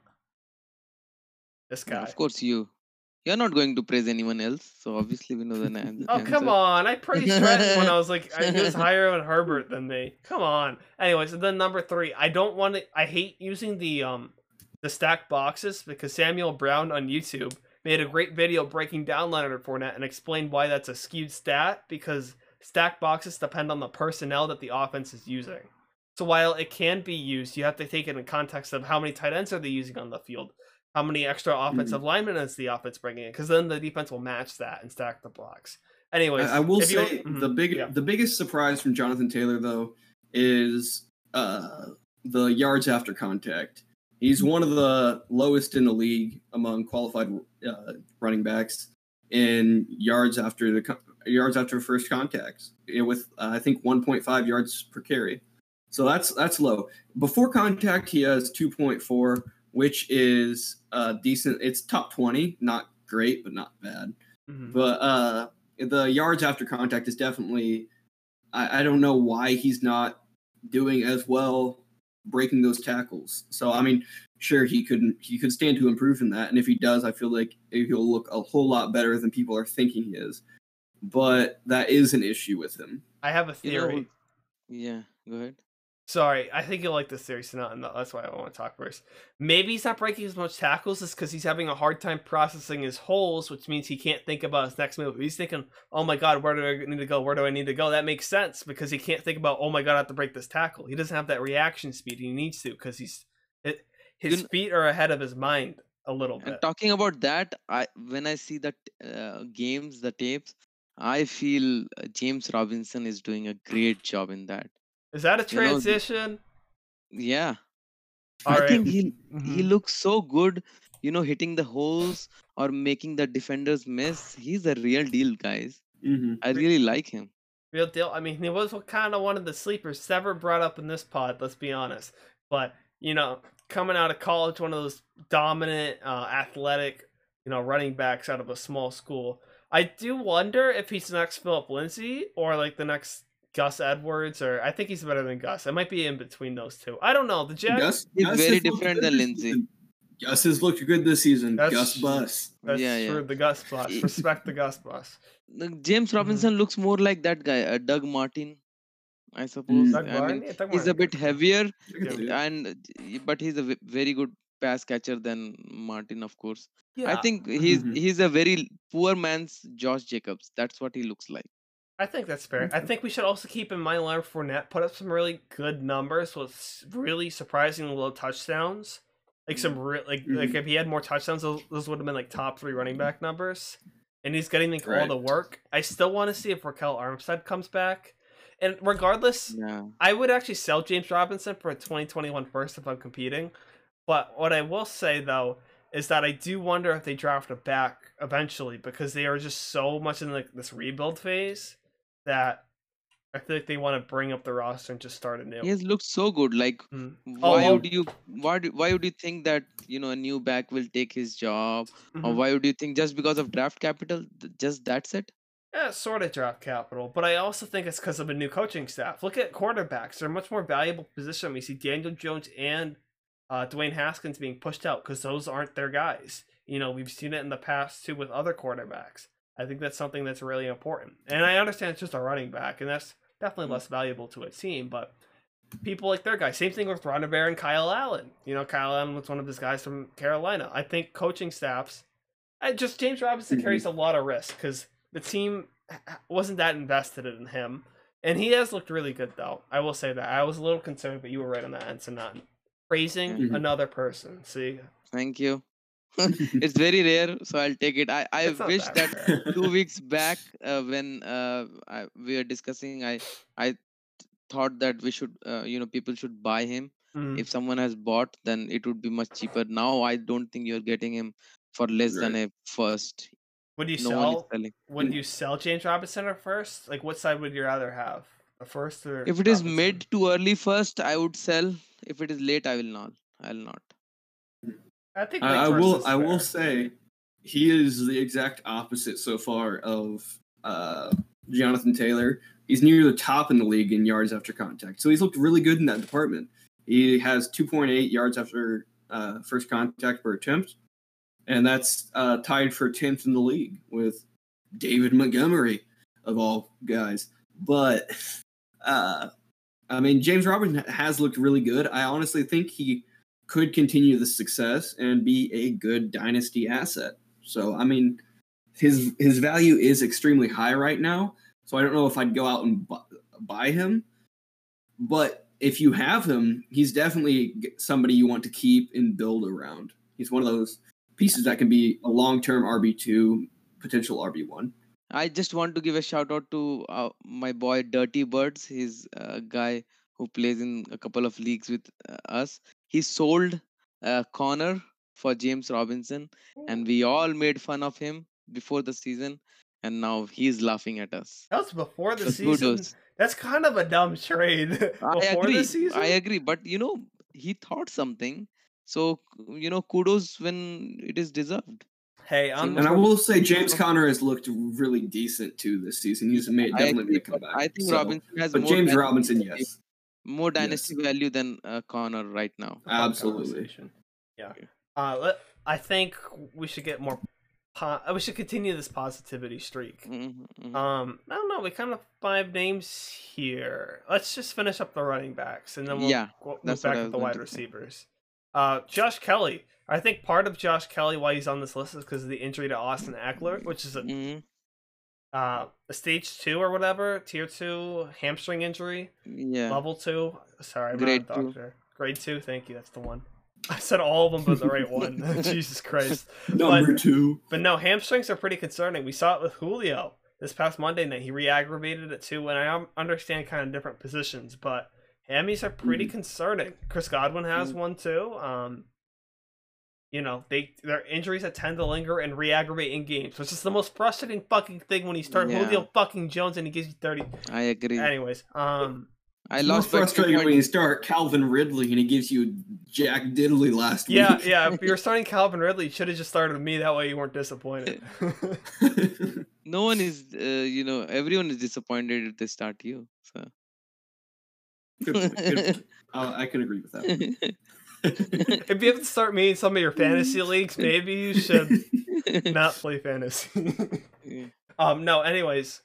This yeah, guy. of course you you're not going to praise anyone else. So obviously we know the an- Oh, answer. come on. I praised Trent when I was like, I, he was higher on Herbert than me. Come on. Anyways, and then number three, I don't want to, I hate using the, um, the stacked boxes because Samuel Brown on YouTube made a great video breaking down Leonard Fournette and explained why that's a skewed stat because stacked boxes depend on the personnel that the offense is using. So while it can be used, you have to take it in context of how many tight ends are they using on the field. How many extra offensive linemen is the offense bringing in? Because then the defense will match that and stack the blocks. Anyways, I, I will if you- say mhm, the big yeah. the biggest surprise from Jonathan Taylor though is uh, the yards after contact. He's one of the lowest in the league among qualified uh, running backs in yards after the co- yards after first contact, you know, with uh, I think one point five yards per carry. So that's that's low. Before contact, he has two point four, which is uh, decent. It's top twenty, not great, but not bad. Mhm. But uh, the yards after contact is definitely. I, I don't know why he's not doing as well breaking those tackles. So I mean, sure he couldn't he could stand to improve in that, and if he does, I feel like he'll look a whole lot better than people are thinking he is. But that is an issue with him. I have a You know, theory. yeah, go ahead. Sorry, I think you'll like this theory, so not, no, that's why I want to talk first. Maybe he's not breaking as much tackles is because he's having a hard time processing his holes, which means he can't think about his next move. He's thinking, oh my god, where do I need to go? Where do I need to go? That makes sense because he can't think about, oh my god, I have to break this tackle. He doesn't have that reaction speed he needs to because he's it, You his kn- feet are ahead of his mind a little and bit. talking about that, I when I see the uh, games, the tapes, I feel uh, James Robinson is doing a great job in that. Is that a You know, th- transition? yeah, All I right. think he he Mhm. looks so good. You know, hitting the holes or making the defenders miss. He's a real deal, guys. Mm-hmm. I really like him. Real deal. I mean, he was kind of one of the sleepers never brought up in this pod, let's be honest. But, you know, coming out of college, one of those dominant, uh, athletic, you know, running backs out of a small school. I do wonder if he's the next Philip Lindsay or like the next Gus Edwards, or I think he's better than Gus. I might be in between those two. I don't know. The Jags. Gus, He's Gus very has looked different good than this Lindsay. season. Gus has looked good this season. That's Gus true. bus. That's Yeah, true. yeah. The Gus bus. He- Respect the Gus bus. the James Robinson looks more like that guy, uh, Doug Martin, I suppose. Mm. Doug I mean, Martin? Yeah, Doug he's Martin, a bit good. heavier, I can see it. and uh, but he's a v- very good pass catcher than Martin, of course. I Yeah, think he's Mhm. he's a very poor man's Josh Jacobs. That's what he looks like. I think that's fair. I Okay. think we should also keep in mind Leonard Fournette put up some really good numbers with s- really surprisingly low touchdowns. Like some real, like Mhm. like if he had more touchdowns, those, those would have been like top three running back numbers. And he's getting like all Right. the work. I still want to see if Raquel Armstead comes back. And regardless, Yeah. I would actually sell James Robinson for a twenty twenty-one first if I'm competing. But what I will say though is that I do wonder if they draft a back eventually because they are just so much in like this rebuild phase that I feel like they want to bring up the roster and just start anew. He has looked so good. Like, Mm. why Oh, would you why do, why would you think that you know a new back will take his job, or mhm. why would you think just because of draft capital? th- Just that's it? Yeah, sort of draft capital, but I also think it's because of a new coaching staff. Look at quarterbacks; they're a much more valuable position. We see Daniel Jones and uh, Dwayne Haskins being pushed out because those aren't their guys. You know, we've seen it in the past too with other quarterbacks. I think that's something that's really important. And I understand it's just a running back, and that's definitely Mm. less valuable to a team. But people like their guys. Same thing with Ron Rivera and Kyle Allen. You know, Kyle Allen was one of his guys from Carolina. I think coaching staffs. I just James Robinson Mhm. carries a lot of risk because the team wasn't that invested in him, and he has looked really good though. I will say that I was a little concerned, but you were right on that end. So not praising Mhm. another person. See, Thank you. It's very rare, so I'll take it. I I it's not wish that that fair. two weeks back uh, when uh, I, we were discussing, I I thought that we should uh, you know people should buy him. Mm. If someone has bought, then it would be much cheaper. Now I don't think you're getting him for less than Right. a first. Would you No one is sell? selling. Would you sell James Robinson or first? Like, what side would you rather have? The first or If it is Robinson? mid to early first, I would sell. If it is late, I will not. I'll not. I think I, late I first will. is I will fair. say, he is the exact opposite so far of uh, Jonathan Taylor. He's near the top in the league in yards after contact, so he's looked really good in that department. He has two point eight yards after uh, first contact per attempt, and that's uh, tied for tenth in the league with David Montgomery of all guys. But uh, I mean, James Robinson has looked really good. I honestly think he could continue the success and be a good dynasty asset. So, I mean, his his value is extremely high right now. So I don't know if I'd go out and bu- buy him. But if you have him, he's definitely g- somebody you want to keep and build around. He's one of those pieces that can be a long-term R B two, potential R B one. I just want to give a shout out to uh, my boy Dirty Birds. He's a guy who plays in a couple of leagues with uh, us. He sold a corner for James Robinson, and we all made fun of him before the season, and now he's laughing at us. That was before the So season. kudos. That's kind of a dumb trade. I Before the agree. season. I agree. But you know, he thought something. So you know, kudos when it is deserved. Hey, I'm And I will say James Conner has looked really decent too this season. He's made, I definitely agree, made a but comeback. I think So, Robinson has but more James dynasty Robinson, value, yes, more yes, dynasty value than uh, Connor right now. a fun absolutely. conversation. Yeah. Okay. Uh, let, I think we should get more. Po- we should continue this positivity streak. Mhm, mhm. Um, I don't know. We kind of five names here. Let's just finish up the running backs, and then we'll Yeah, go- move that's what back I to was the going wide to say. receivers. Uh, Josh Kelly. I think part of Josh Kelly why he's on this list is because of the injury to Austin Eckler, which is a Mhm. uh, a stage two or whatever, tier two hamstring injury, Yeah, level two. Sorry, I'm grade not a two. doctor. Grade two. Thank you. That's the one. I said all of them, but the right one. Jesus Christ. Number But two. but no, hamstrings are pretty concerning. We saw it with Julio this past Monday night. He re-aggravated it too, and I um, understand kind of different positions, but hammies are pretty Mhm. concerning. Chris Godwin has Mm. one too. Um, you know, they their injuries that tend to linger and re-aggravate in games, which is the most frustrating fucking thing when you start Yeah. Julio fucking Jones and he gives you thirty. I agree. Anyways, um, I It's more lost by two frustrating when you points. start Calvin Ridley and he gives you Jack Diddley last yeah, week. yeah. If you're starting Calvin Ridley, you should have just started me. That way you weren't disappointed. No one is, uh, you know, everyone is disappointed if they start you. So. Good point. Good point. Uh, I can agree with that. If you have to start me in some of your fantasy leagues, maybe you should not play fantasy. Yeah. um, no. Anyways,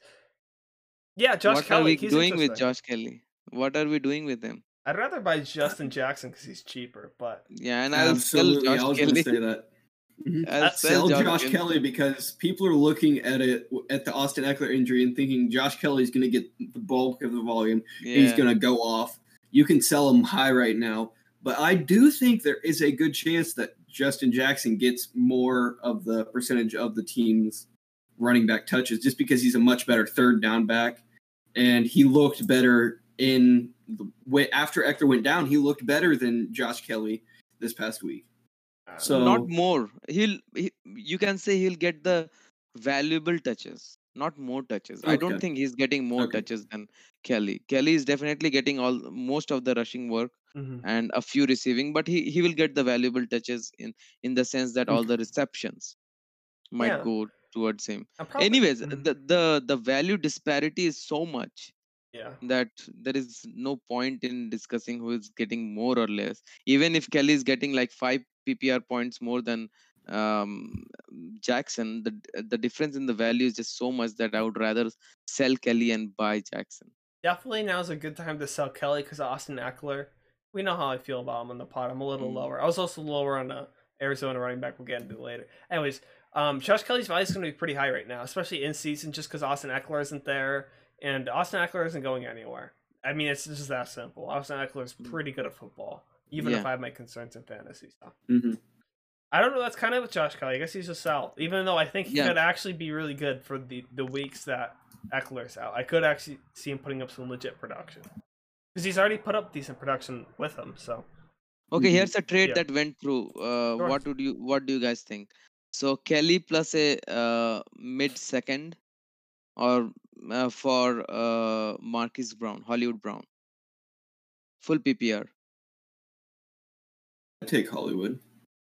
yeah, Josh What are Kelly. we He's doing with interesting. Josh Kelly? What are we doing with him? I'd rather buy Justin Jackson because he's cheaper, but Yeah, and I'll Absolutely. sell I Josh was going Kelly. to say that. Mhm. I'll Uh, sell, Sell Josh, Josh Kelly. Kelly because people are looking at it at the Austin Eckler injury and thinking Josh Kelly's going to get the bulk of the volume. Yeah. He's going to go off. You can sell him high right now. But I do think there is a good chance that Justin Jackson gets more of the percentage of the team's running back touches just because he's a much better third down back. And he looked better in the way after Eckler went down. He looked better than Josh Kelly this past week. uh, So Not more. He'll. He, you can say he'll get the valuable touches, not more touches. I don't Okay. think he's getting more Okay. touches than Kelly. Kelly is definitely getting all most of the rushing work mhm. and a few receiving, but he, he will get the valuable touches in in the sense that all Okay. the receptions might Yeah. go towards him. I'm probably. Anyways, mhm. the, the the value disparity is so much Yeah. that there is no point in discussing who is getting more or less. Even if Kelly is getting like five P P R points more than um, Jackson, the the difference in the value is just so much that I would rather sell Kelly and buy Jackson. Definitely now's a good time to sell Kelly because Austin Eckler. We know how I feel about him on the pod. I'm a little Mm. lower. I was also lower on the Arizona running back. We'll get into it later. Anyways, um, Josh Kelly's value is going to be pretty high right now, especially in season, just because Austin Eckler isn't there, and Austin Eckler isn't going anywhere. I mean, it's just that simple. Austin Eckler is pretty good at football, even if Yeah. I have my concerns in fantasy stuff. Mhm. I don't know. That's kind of with Josh Kelly. I guess he's a sell, even though I think he Yeah. could actually be really good for the the weeks that Eckler's out. I could actually see him putting up some legit production because he's already put up decent production with him. So Okay, Mhm. here's a trade Yeah. that went through. Uh, Sure. what would you what do you guys think? So Kelly plus a uh, mid second or uh, for uh, Marquise Brown, Hollywood Brown, full P P R. I take Hollywood.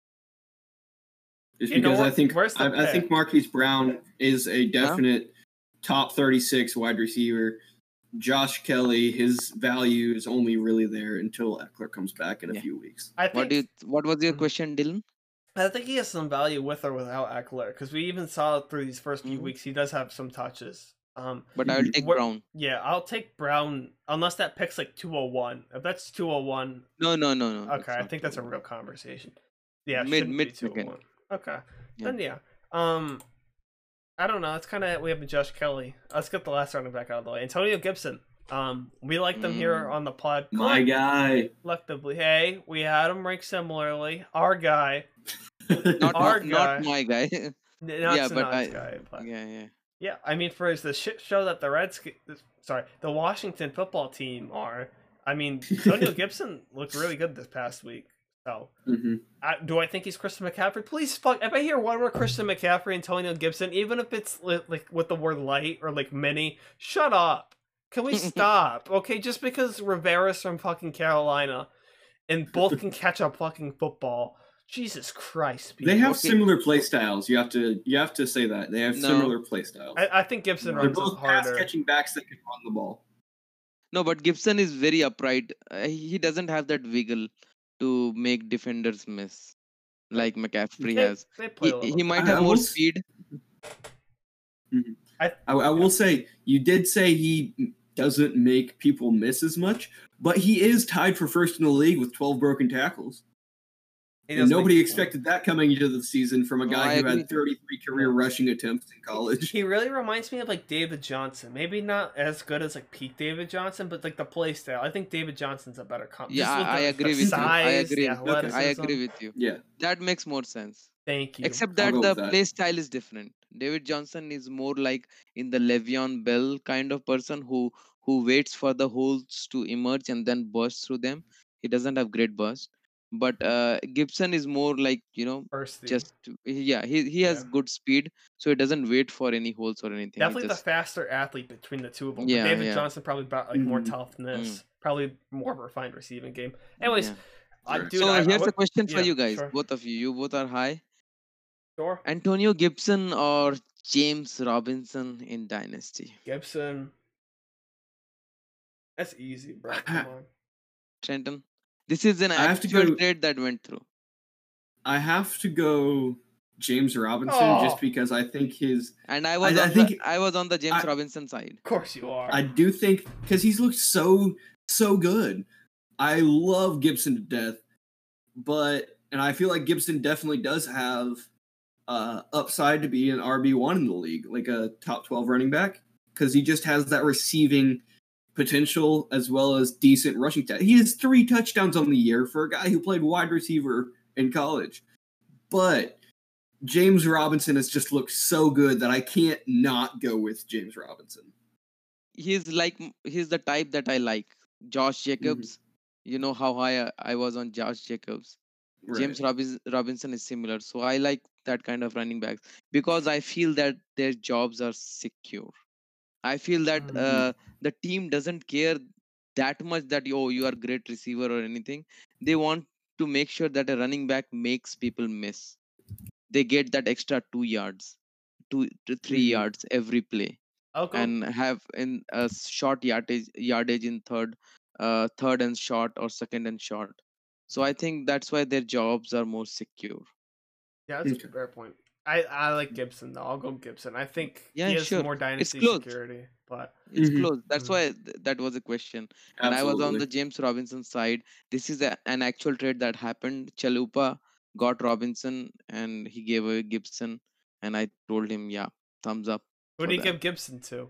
Just You know because I what? think Where's the I, I think pick? Marquise Brown is a definite top thirty-six wide receiver. Josh Kelly, his value is only really there until Eckler comes back in a Yeah. few weeks. I What do think you, what was your Mhm. question, Dylan? I think he has some value with or without Eckler because we even saw through these first few Mhm. weeks he does have some touches. Um, But I will Mhm. take Where- Brown. yeah, I'll take Brown unless that pick's like two oh one. If that's two oh one, No, no, no, no. it's okay, I not think that's a Brown. real conversation. Yeah, it Mid- shouldn't be mid second. two oh one. Okay, Yeah. then yeah. Um, I don't know. It's kind of we have Josh Kelly. Let's get the last running back out of the way. Antonio Gibson. Um, we like them here Mm. on the pod. My guy. Collectively, hey, we had him ranked similarly. Our guy, Not, Our not, guy. not my guy. n- not Yeah, but Sanad's I- guy, but yeah, yeah. yeah, I mean, for the shit show that the Redskins, sorry, the Washington football team are, I mean, Antonio Gibson looked really good this past week. So, Mhm. I, do I think he's Christian McCaffrey? Please, fuck. If I hear one more Christian McCaffrey, Antonio Gibson, even if it's li- like with the word light or like mini, shut up. Can we stop? Okay, just because Rivera's from fucking Carolina and both can catch a fucking football Jesus Christ, They have Okay. similar play styles. You have to you have to say that they have No. similar play styles. I, I think Gibson No. They're runs it both pass harder. catching backs that can run the ball. No, but Gibson is very upright. Uh, he doesn't have that wiggle to make defenders miss like McCaffrey They, has. they play He a little he bit. might I- have I more will s- speed. Mhm. I, I, I will say you did say he doesn't make people miss as much, but he is tied for first in the league with twelve broken tackles. he And doesn't nobody make- expected that coming into the season from a No, guy I who agree. had thirty-three career Yeah. rushing attempts in college. He really reminds me of like David Johnson. Maybe not as good as like peak David Johnson, but like the play style. I think David Johnson's a better comp. Yeah, Just with I, I the- agree the with you. I size, agree. The I athleticism. agree with you. Yeah. That makes more sense. Thank you. Except I'll that go the with that. play style is different. David Johnson is more like in the Le'Veon Bell kind of person who who waits for the holes to emerge and then bursts through them. He doesn't have great burst. But uh, Gibson is more like, you know, Bursty. just yeah, he he has Yeah. good speed, so he doesn't wait for any holes or anything. He Definitely just the faster athlete between the two of them. Yeah, but David yeah. Johnson probably brought like more Mhm. toughness, probably more of a refined receiving game. Anyways, yeah. I, Sure. dude, So I, I here's a would- question for yeah, you guys, sure. both of you. You both are high. Sure. Antonio Gibson or James Robinson in Dynasty? Gibson. That's easy, bro. Come on. Trenton? This is an I have to actual go- trade that went through. I have to go James Robinson Oh. just because I think his And I was I on think- the I was on the James I- Robinson side. Of course you are. I do think because he's looked so so good. I love Gibson to death, but and I feel like Gibson definitely does have uh, upside to be an R B one in the league, like a top twelve running back, because he just has that receiving potential as well as decent rushing. T- he has three touchdowns on the year for a guy who played wide receiver in college, but James Robinson has just looked so good that I can't not go with James Robinson. He's like he's the type that I like. Josh Jacobs. You know how high I, I was on Josh Jacobs. James Right. Robis- Robinson is similar. So I like that kind of running backs because I feel that their jobs are secure. I feel that Mm. uh, the team doesn't care that much that oh you are great receiver or anything. They want to make sure that a running back makes people miss. They get that extra two yards, two to three Mhm. yards every play, I'll go. and have in a short yardage yardage in third, uh, third and short or second and short. So I think that's why their jobs are more secure. Yeah, that's Okay. a fair point. I, I like Gibson though. I'll go Gibson. I think Yeah, he has sure. more dynasty close. security, but It's Mhm. close. That's Mhm. why th- that was a question. And I was on the James Robinson side. This is a, an actual trade that happened. Chalupa got Robinson and he gave away Gibson. And I told him, yeah, thumbs up. who for do you that. give Gibson to?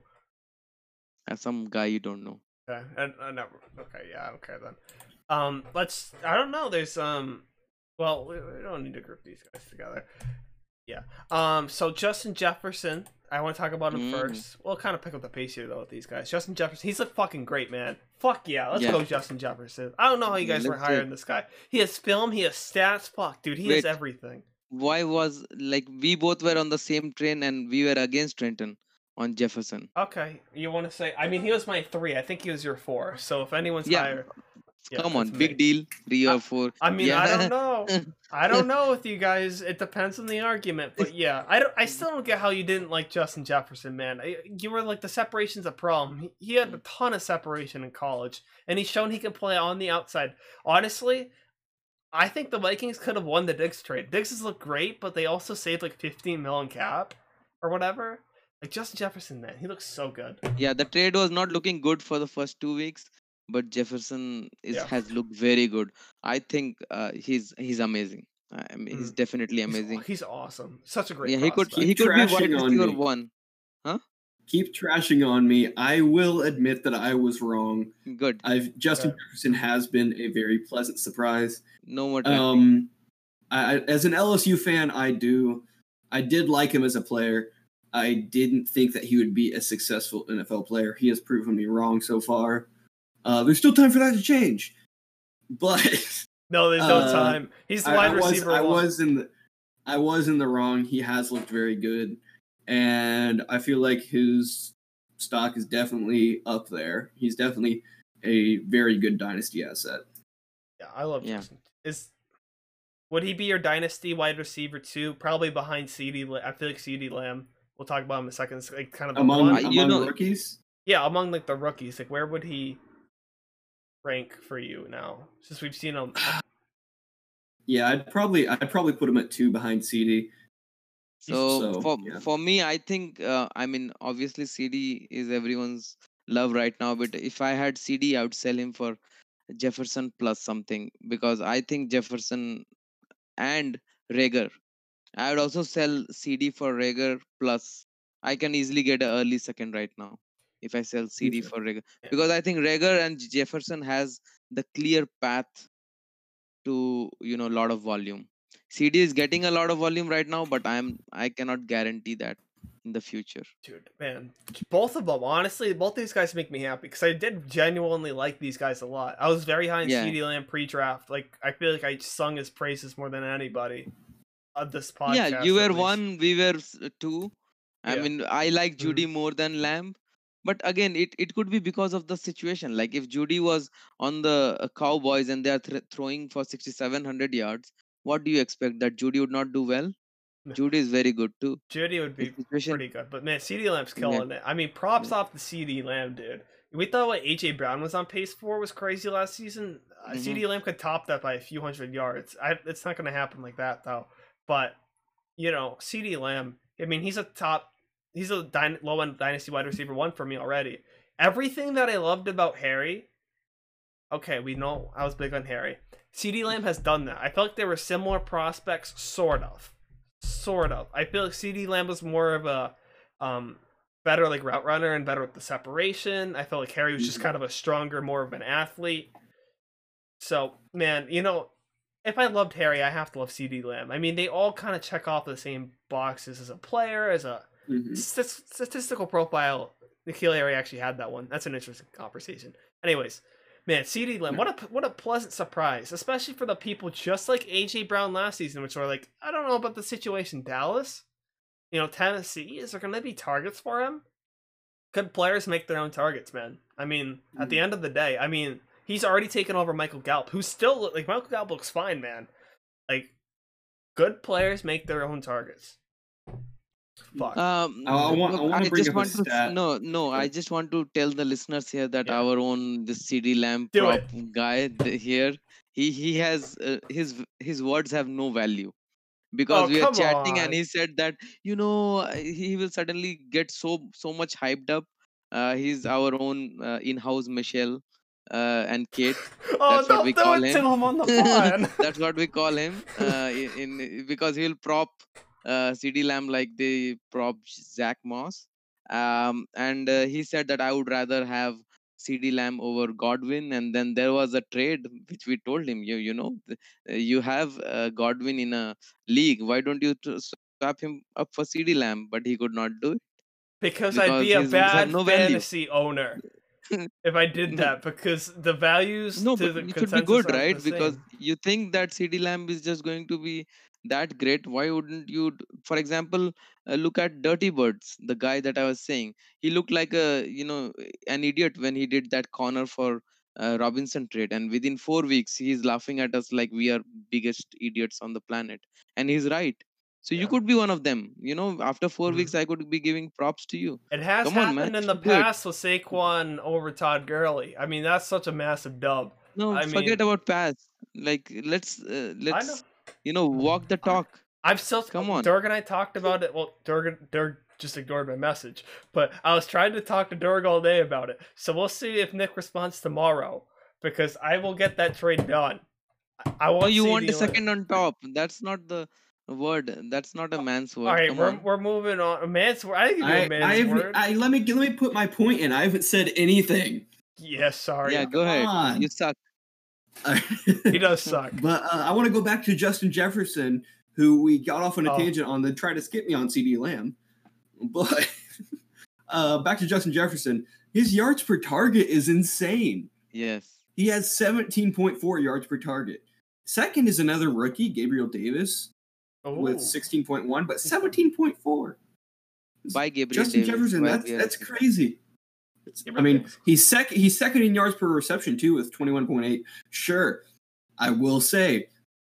As some guy you don't know. Okay, I, I never. Okay, yeah, okay then. Um, let's. I don't know. There's um. Well, we, we don't need to group these guys together. Yeah. Um. So Justin Jefferson. I want to talk about him Mm. first. We'll kind of pick up the pace here though with these guys. Justin Jefferson. He's a fucking great man. Fuck yeah. Let's Yeah. go, Justin Jefferson. I don't know how you Yeah, guys were let's do hiring it. this guy. He has film. He has stats. Fuck, dude. He has Wait. everything. Why was like we both were on the same train and we were against Trenton on Jefferson? Okay, you want to say? I mean, he was my three. I think he was your four. So if anyone's Yeah. higher, yeah, Come on, that's big me. deal. Three I- or four. I mean, yeah. I don't know. I don't know with you guys. It depends on the argument, but yeah, I don't. I still don't get how you didn't like Justin Jefferson, man. I- You were like the separation's a problem. He, he had a ton of separation in college, and he's shown he can play on the outside. Honestly, I think the Vikings could have won the Diggs trade. Diggs has looked great, but they also saved like fifteen million cap or whatever. Like Justin Jefferson, man, he looks so good. Yeah, the trade was not looking good for the first two weeks, but Jefferson is Yeah. has looked very good. I think uh, he's he's amazing. I mean, he's Mm. definitely He's- amazing. He's, awesome. Such a great. Yeah, he could prospect. he could be wide trashing on receiver me. one. Keep trashing on me. I will admit that I was wrong. Good. I've Justin Okay. Jefferson has been a very pleasant surprise. No more. Trenton. Um, I, I- as an L S U fan, I do, I did like him as a player. I didn't think that he would be a successful N F L player. He has proven me wrong so far. Uh, there's still time for that to change, but No, there's no Uh, time. He's the I, wide I was receiver. I one. was in the I was in the wrong. He has looked very good, and I feel like his stock is definitely up there. He's definitely a very good dynasty asset. Yeah, I love Yeah. Justin. Is Would he be your dynasty wide receiver too? Probably behind CeeDee. I feel like CeeDee Lamb. We'll talk about him in a second. It's like kind of the among one. I- you among know- rookies. Yeah, among like the rookies, like where would he rank for you now? Since we've seen him. Yeah, I'd probably I'd probably put him at two behind C D. So, So, for yeah. for me, I think uh, I mean obviously C D is everyone's love right now. But if I had C D, I would sell him for Jefferson plus something because I think Jefferson and Rager. I would also sell C D for Rager plus. I can easily get an early second right now if I sell C D Okay. for Rager Yeah. because I think Rager and Jefferson has the clear path to you know a lot of volume. C D is getting a lot of volume right now, but I'm I cannot guarantee that in the future. Dude, man, both of them. Honestly, both these guys make me happy because I did genuinely like these guys a lot. I was very high in Yeah. CeeDee Lamb pre-draft. Like, I feel like I sung his praises more than anybody of this podcast. Yeah, you at were least. one, we were s- two. I Yeah. mean, I like Mhm. Judy more than Lamb, but again, it, it could be because of the situation. Like if Judy was on the uh, Cowboys and they are th- throwing for sixty-seven hundred yards, what do you expect that Judy would not do well? No. Judy is very good too. Judy would be The situation, pretty good, but man, CeeDee Lamb's Yeah. killing it. I mean, props Yeah. off to CeeDee Lamb, dude. We thought what A J Brown was on pace for was crazy last season. Uh, Mhm. CeeDee Lamb could top that by a few hundred yards. I, it's not going to happen like that though. But you know, CeeDee Lamb. I mean, he's a top. He's a dy- low end dynasty wide receiver one for me already. Everything that I loved about Harry. Okay, we know I was big on Harry. CeeDee Lamb has done that. I felt like they were similar prospects, sort of. Sort of. I feel like CeeDee Lamb was more of a um, better like route runner and better with the separation. I felt like Harry was just Mhm. kind of a stronger, more of an athlete. So, man, you know, if I loved Harry, I have to love CeeDee Lamb. I mean, they all kind of check off the same boxes as a player, as a Mhm. st- statistical profile. Nikhil Harry actually had that one. That's an interesting conversation. Anyways, man, CeeDee Lamb, what a what a pleasant surprise, especially for the people just like A J Brown last season, which were like, I don't know about the situation Dallas, you know, Tennessee. Is there going to be targets for him? Good players make their own targets, man. I mean, at the end of the day, I mean, he's already taken over Michael Gallup, who's still like Michael Gallup looks fine, man. Like, good players make their own targets. Fuck. Um, I- I want- I look, wanna bring just up a want to s- stat. no, no. I just want to tell the listeners here that Yeah. our own this C D Lamb Do prop it. guy th- here, he he has uh, his his words have no value because Oh, we are come chatting on. and he said that you know uh, he will suddenly get so so much hyped up. Uh, he's our own uh, in-house Michelle uh, and Kate. Oh, That's what don't we do call it him. to him on the pod. That's what we call him uh, in, in because he'll prop uh, C D Lamb like they prop Zach Moss. Um, and uh, he said that I would rather have C D Lamb over Godwin. And then there was a trade which we told him, you you know, th- uh, you have uh, Godwin in a league. Why don't you t- swap him up for C D Lamb? But he could not do it Because I'd because be a his words have bad no value. fantasy owner if I did that, because the values No, to but the it should be consensus good, aren't right? the Because same. you think that C D Lamb is just going to be that great. Why wouldn't you, d- for example, uh, look at Dirty Birds, the guy that I was saying? He looked like a, you know, an idiot when he did that corner for uh, Robinson trade. And within four weeks, he's laughing at us like we are biggest idiots on the planet. And he's right. So Yeah. you could be one of them. You know, after four Mhm. weeks, I could be giving props to you. It has Come on, man. happened in You the should do it. past with Saquon over Todd Gurley. I mean, that's such a massive dub. No, I forget mean, about pass. Like let's uh, I know. let's you know walk the talk. I've still Come on. Durg and I talked about it. Well, Durg Durg just ignored my message, but I was trying to talk to Durg all day about it. So we'll see if Nick responds tomorrow, because I will get that trade done. I- I No, want you C want D a Lamb. second on top. That's not the word. That's not a man's word. All right, Come we're on. we're moving on. A man's word. I didn't give you I, a I, man's haven't- word. I let me let me put my point in. I haven't said anything. Yes, sorry. Yeah, go Come ahead. on. You suck. He does suck. But uh, I want to go back to Justin Jefferson, who we got off on a Oh. tangent on, then tried to skip me on C D Lamb. But uh, back to Justin Jefferson, his yards per target is insane. Yes. He has seventeen point four yards per target. Second is another rookie, Gabriel Davis, with Ooh. sixteen point one, but seventeen point four. By Gabriel Justin Davis. Jefferson, Well, that's yeah. that's crazy. It's- I Gabriel mean, Davis. he's second. He's second in yards per reception too, with twenty-one point eight. Sure, I will say,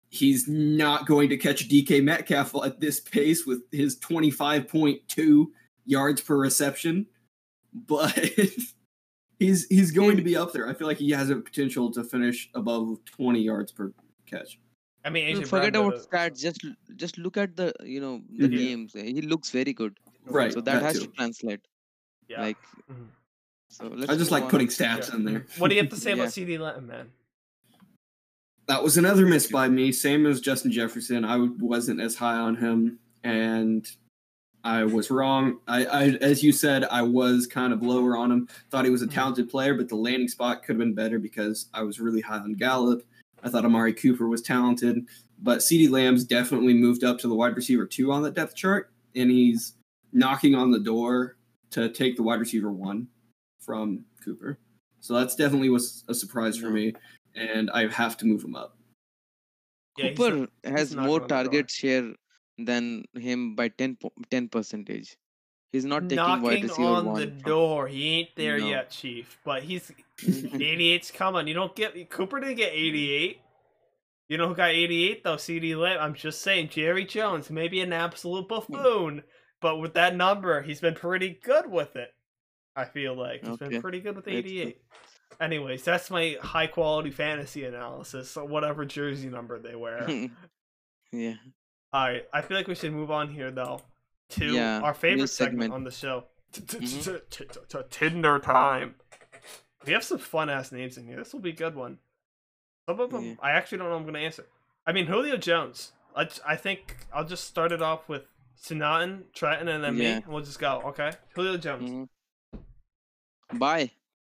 he's not going to catch D K Metcalf at this pace with his twenty-five point two yards per reception, but he's he's going to be up there. I feel like he has a potential to finish above twenty yards per catch. I mean, No, Asian forget Brown about did it, stats. Just just look at the you know the Mhm. games. He looks very good. Right, So that, that has too. to translate. Yeah. Like Mhm. so. Let's I just move like on. putting stats Yeah. in there. What do you have to say Yeah. about C D Lamb, man? That was another miss by me, same as Justin Jefferson. I wasn't as high on him, and I was wrong. I, I as you said, I was kind of lower on him. Thought he was a Mhm. talented player, but the landing spot could have been better because I was really high on Gallup. I thought Amari Cooper was talented, but CeeDee Lamb's definitely moved up to the wide receiver two on the depth chart, and he's knocking on the door to take the wide receiver one from Cooper. So that's definitely was a surprise for Yeah. me, and I have to move him up. Yeah, he's Cooper not- has knocking more on the door. target share than him by ten percentage. He's not taking wide knocking receiver on one the from- door. He ain't there No. yet, Chief. But he's Mhm. eighty-eight's coming. You don't get Cooper didn't get eighty-eight. You know who got eighty-eight though? C D Lamb. I'm just saying, Jerry Jones, maybe an absolute buffoon, but with that number, he's been pretty good with it. I feel like he's Okay. been pretty good with That's good. eighty-eight. Anyways, that's my high quality fantasy analysis. So whatever jersey number they wear. Yeah. All right, I feel like we should move on here though to Yeah, our favorite news segment segment. on the show. Mhm. T- t- t- t- Tinder time. We have some fun ass names in here. This will be a good one. Some of them Yeah. I actually don't know. I'm gonna answer. I mean Julio Jones. I, j- I think I'll just start it off with Sinatin, Trenton, and then me, Yeah. and we'll just go. Okay, Julio Jones. Mhm. Bye.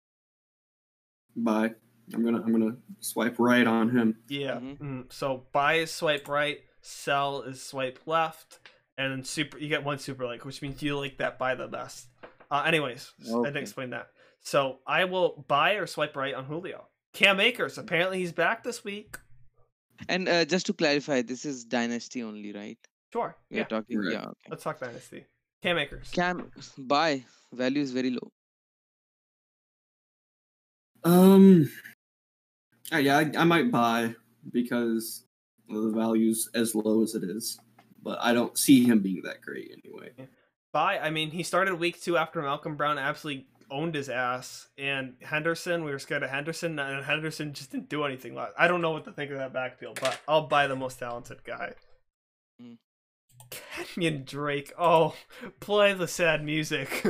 Bye. I'm gonna I'm gonna swipe right on him. Yeah. Mhm. Mm, so buy is swipe right, sell is swipe left, and then super you get one super like, which means you like that buy the best. Uh, anyways, I didn't Okay. explain that. So I will buy or swipe right on Julio. Cam Akers, apparently he's back this week. And uh, just to clarify, this is dynasty only, right? Sure. We Yeah. are talking. Right. Yeah. Okay. Let's talk dynasty. Cam Akers. Cam, buy. Value is very low. Um, uh, yeah, I, I might buy because the value's as low as it is, but I don't see him being that great anyway. Buy. I mean, he started week two after Malcolm Brown absolutely owned his ass, and Henderson. We were scared of Henderson, and Henderson just didn't do anything. last- I don't know what to think of that backfield, but I'll buy the most talented guy. Mm. Kenyon Drake. Oh, play the sad music.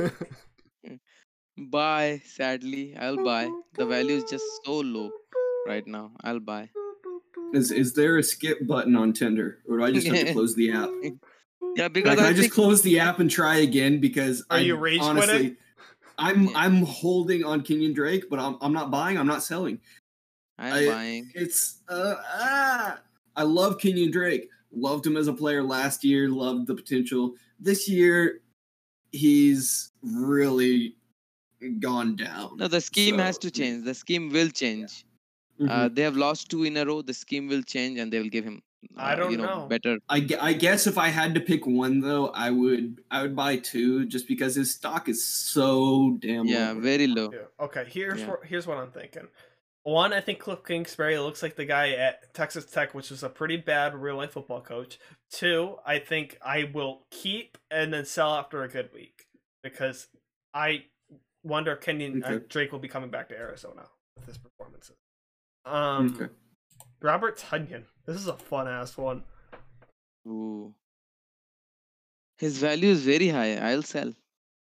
Buy. Sadly, I'll buy. The value is just so low right now. I'll buy. Is is there a skip button on Tinder, or do I just have to close the app? Yeah, Like, because can I, I just think close the app and try again? Because Are I you rage honestly, quitting? I'm Yeah. I'm holding on Kenyon Drake, but I'm I'm not buying. I'm not selling. I'm I- buying. It's uh ah. I love Kenyon Drake. Loved him as a player last year. Loved the potential. This year, he's really gone down. No, the scheme has So, to change. The scheme will change. mhm. Uh, they have lost two in a row. The scheme will change, and they will give him. Uh, I don't you know, know. better. I, gue- I guess if I had to pick one though, I would I would buy two just because his stock is so damn Yeah, low. very low. Yeah. Okay, here's Yeah. what, here's what I'm thinking. One, I think Cliff Kingsbury looks like the guy at Texas Tech, which was a pretty bad real life football coach. Two, I think I will keep and then sell after a good week because I wonder if Kenyon uh, Okay. Drake will be coming back to Arizona with his performances. Um, Okay. Robert Tunyon. This is a fun ass one. Ooh. His value is very high. I'll sell.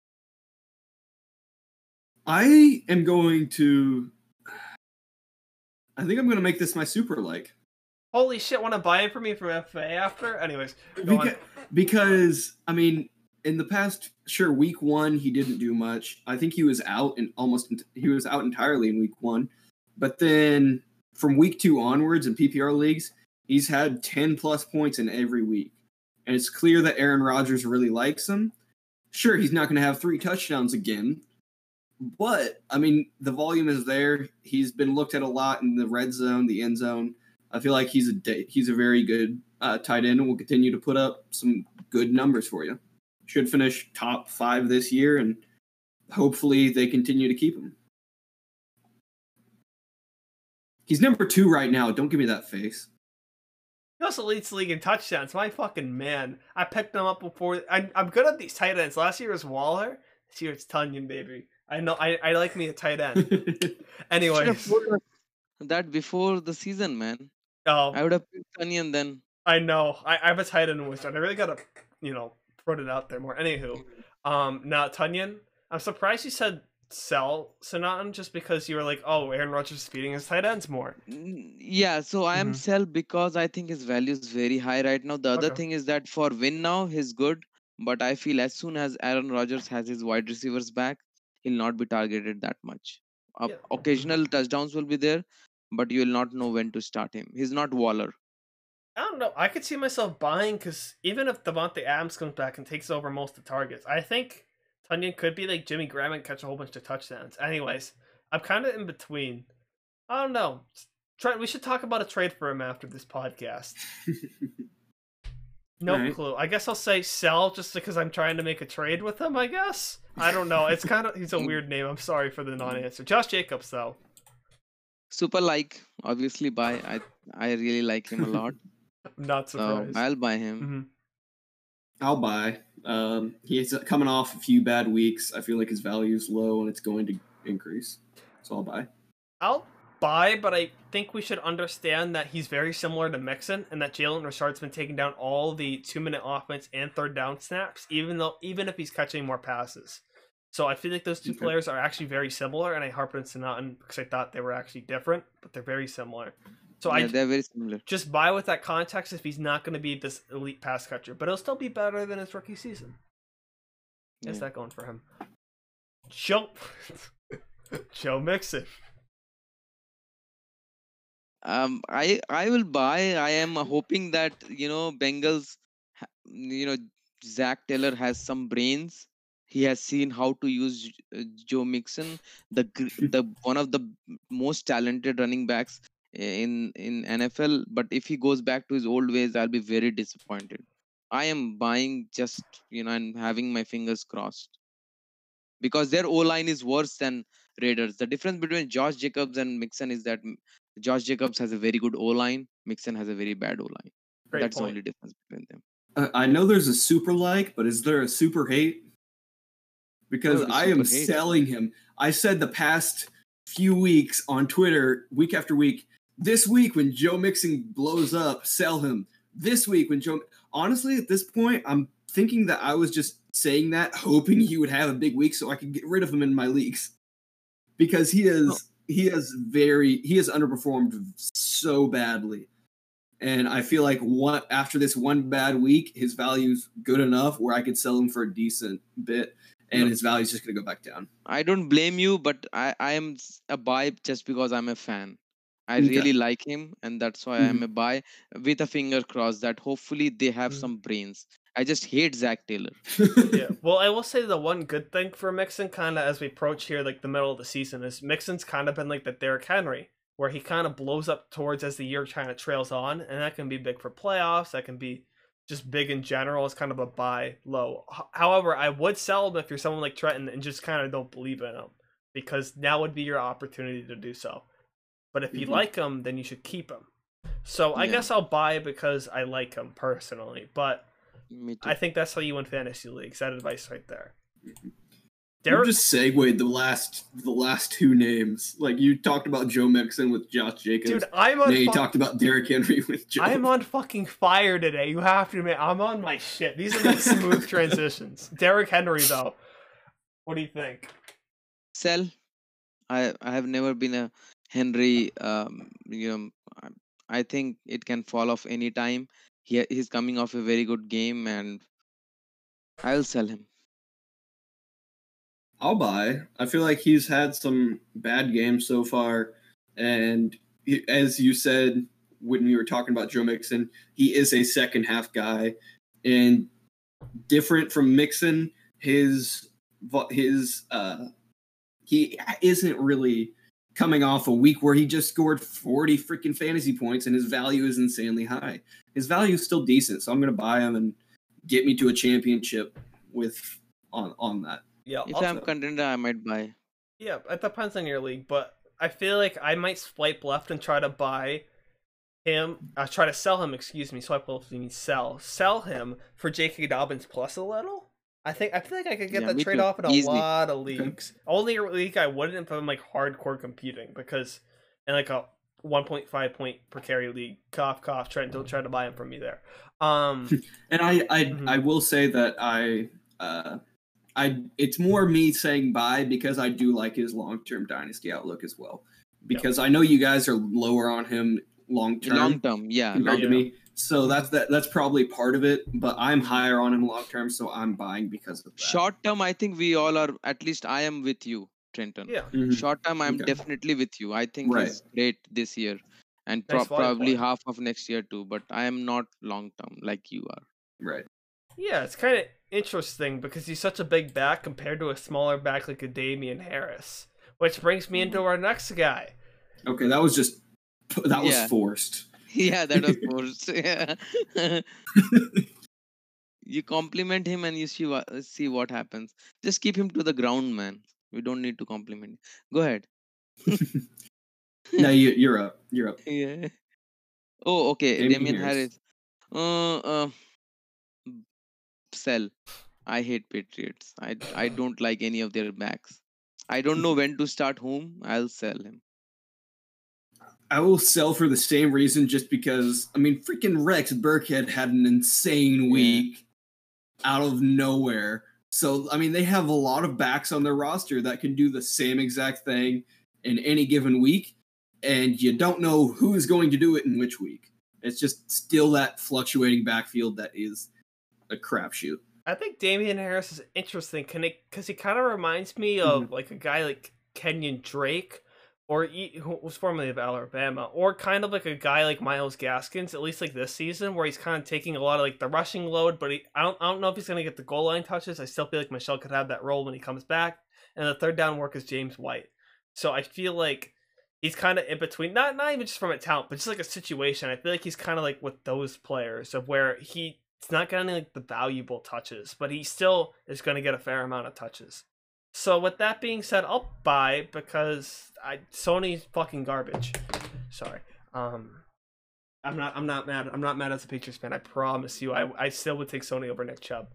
I am going to. I think I'm going to make this my super like Holy shit! Want to buy it for me from F A after? Anyways, go on. because, because I mean in the past, sure, week one he didn't do much. I think he was out and almost ent- he was out entirely in week one, but then from week two onwards in P P R leagues, he's had ten plus points in every week, and it's clear that Aaron Rodgers really likes him. Sure, he's not going to have three touchdowns again, but I mean the volume is there. He's been looked at a lot in the red zone, the end zone. I feel like he's a da- he's a very good uh, tight end, and will continue to put up some good numbers for you. Should finish top five this year, and hopefully they continue to keep him. He's number two right now. Don't give me that face. He also leads the league in touchdowns. My fucking man. I picked him up before. I, I'm good at these tight ends. Last year was Waller. This year it's Tunyon, baby. I know. I, I like me a tight end. Should have Anyways. told us that before the season, man. Oh, I would have picked Onion then. I know. I, I have a tight end in Wizard. I really gotta, you know, put it out there more. Anywho, um, now Tunyon. I'm surprised you said sell Sonaton just because you were like, oh, Aaron Rodgers is feeding his tight ends more. Mm, Yeah, so I am Mhm. sell because I think his value is very high right now. The other Okay. thing is that for win now, he's good. But I feel as soon as Aaron Rodgers has his wide receivers back, he'll not be targeted that much. Uh, Yeah. Occasional touchdowns will be there, but you will not know when to start him. He's not Waller. I don't know. I could see myself buying because even if Devontae Adams comes back and takes over most of the targets, I think Tunyon could be like Jimmy Graham and catch a whole bunch of touchdowns. Anyways, I'm kind of in between. I don't know. Try. We should talk about a trade for him after this podcast. No Alright. clue. I guess I'll say sell just because I'm trying to make a trade with him. I guess. I don't know. It's kind of he's a weird name. I'm sorry for the non-answer. Josh Jacobs though. Super like, obviously buy. I I really like him a lot. I'm not So surprised. I'll buy him. Mhm. I'll buy. Um, he's coming off a few bad weeks. I feel like his value is low and it's going to increase. So I'll buy. I'll buy, but I think we should understand that he's very similar to Mixon, and that Jalen Richard's been taking down all the two-minute offense and third down snaps, even though even if he's catching more passes. So I feel like those two Okay. players are actually very similar, and I harped on Sonaton because I thought they were actually different, but they're very similar. So Yeah, I they're very similar. just buy with that context if he's not going to be this elite pass catcher, but he'll still be better than his rookie season. How's Yeah. that going for him? Joe, Joe Mixon. Um, I I will buy. I am hoping that you know Bengals, ha- you know Zach Taylor has some brains. He has seen how to use uh, Joe Mixon, the gr- the one of the most talented running backs in in N F L. But if he goes back to his old ways, I'll be very disappointed. I am buying just you know and having my fingers crossed because their O line is worse than Raiders. The difference between Josh Jacobs and Mixon is that M- Josh Jacobs has a very good O line, Mixon has a very bad O line. Great That's the point. only difference between them. Uh, I know there's a super like, but is there a super hate? Because What would be I am super hate? selling him. I said the past few weeks on Twitter, week after week, this week when Joe Mixon blows up, sell him. This week when Joe, honestly, at this point, I'm thinking that I was just saying that, hoping he would have a big week so I could get rid of him in my leagues. Because he is, he has very, he has underperformed so badly. And I feel like one after this one bad week, his value's good enough where I could sell him for a decent bit, and No. his value's just gonna go back down. I don't blame you, but I, I am s- a buy just because I'm a fan. I Okay. really like him, and that's why I'm a buy with a finger crossed that hopefully they have Mhm. some brains. I just hate Zach Taylor. Yeah. Well, I will say the one good thing for Mixon, kind of as we approach here, like the middle of the season, is Mixon's kind of been like the Derrick Henry, where he kind of blows up towards as the year kind of trails on, and that can be big for playoffs. That can be just big in general. It's kind of a buy low. H- However, I would sell him if you're someone like Trenton and just kind of don't believe in him, because now would be your opportunity to do so. But if you Mhm. like him, then you should keep him. So I Yeah. guess I'll buy because I like him personally, but Me too. I think that's how you win fantasy leagues. That advice right there. You Derek, just segued the last the last two names. Like you talked about Joe Mixon with Josh Jacobs. dude, I'm Now on. you fu- talked about Derrick Henry with Joe. I'm on fucking fire today. You have to admit, I'm on my shit. These are like smooth transitions. Derrick Henry, though. What do you think? Sell. I I have never been a Henry. Um, you know, I, I think it can fall off any time. He he's coming off a very good game, and I'll sell him. I'll buy. I feel like he's had some bad games so far, and he, as you said when you were talking about Joe Mixon, he is a second half guy, and different from Mixon, his vo- his uh, he isn't really coming off a week where he just scored forty freaking fantasy points and his value is insanely high. His value is still decent, so I'm going to buy him and get me to a championship with on on that. Yeah, If I'll- I'm contender, I might buy. yeah, it depends on your league, but I feel like I might swipe left and try to buy him. I uh, try to sell him. Excuse me. So I pull mean sell. Sell him for J K. Dobbins plus a little. I think I feel like I could get Yeah, that me trade too. off in a Easily. lot of leagues. Okay. Only league I wouldn't if I'm like hardcore computing, because in like a one point five point per carry league, cough cough. Trent, don't try to buy him from me there. Um, and I I, Mhm. I will say that I uh I it's more me saying buy because I do like his long term dynasty outlook as well. Because I know you guys are lower on him long term. Long term, yeah. compared long to term. me. So that's that. That's probably part of it. But I'm higher on him long term, so I'm buying because of that. Short term, I think we all are. At least I am with you, Trenton. Yeah. Mhm. Short term, I'm Okay. definitely with you. I think Right. he's great this year, and pro- Nice volume probably play. half of next year too. But I am not long term like you are. Right. Yeah, it's kind of interesting because he's such a big back compared to a smaller back like a Damian Harris, which brings me into our next guy. Okay, that was just that was Yeah. forced. Yeah, that was forced. Yeah. You compliment him and you see what see what happens. Just keep him to the ground, man. We don't need to compliment him. Go ahead. No, you, you're up. You're up. Yeah. Oh, okay. Damian Damian Harris. Harris. Uh, uh, sell. I hate Patriots. I I don't like any of their backs. I don't know when to start whom. I'll sell him. I will sell for the same reason, just because I mean, freaking Rex Burkhead had an insane Yeah. week out of nowhere. So I mean, they have a lot of backs on their roster that can do the same exact thing in any given week, and you don't know who's going to do it in which week. It's just still that fluctuating backfield that is a crapshoot. I think Damian Harris is interesting because he kind of reminds me of Mhm. like a guy like Kenyon Drake, or he, who was formerly of Alabama, or kind of like a guy like Myles Gaskins, at least like this season, where he's kind of taking a lot of like the rushing load, but he, I don't I don't know if he's gonna get the goal line touches. I still feel like Michelle could have that role when he comes back, and the third down work is James White. So I feel like he's kind of in between, not not even just from a talent, but just like a situation. I feel like he's kind of like with those players of where he. It's not getting like the valuable touches, but he still is going to get a fair amount of touches. So with that being said, I'll buy because I Sony's fucking garbage. Sorry. Um, I'm not. I'm not mad. I'm not mad as a Patriots fan. I promise you. I I still would take Sony over Nick Chubb.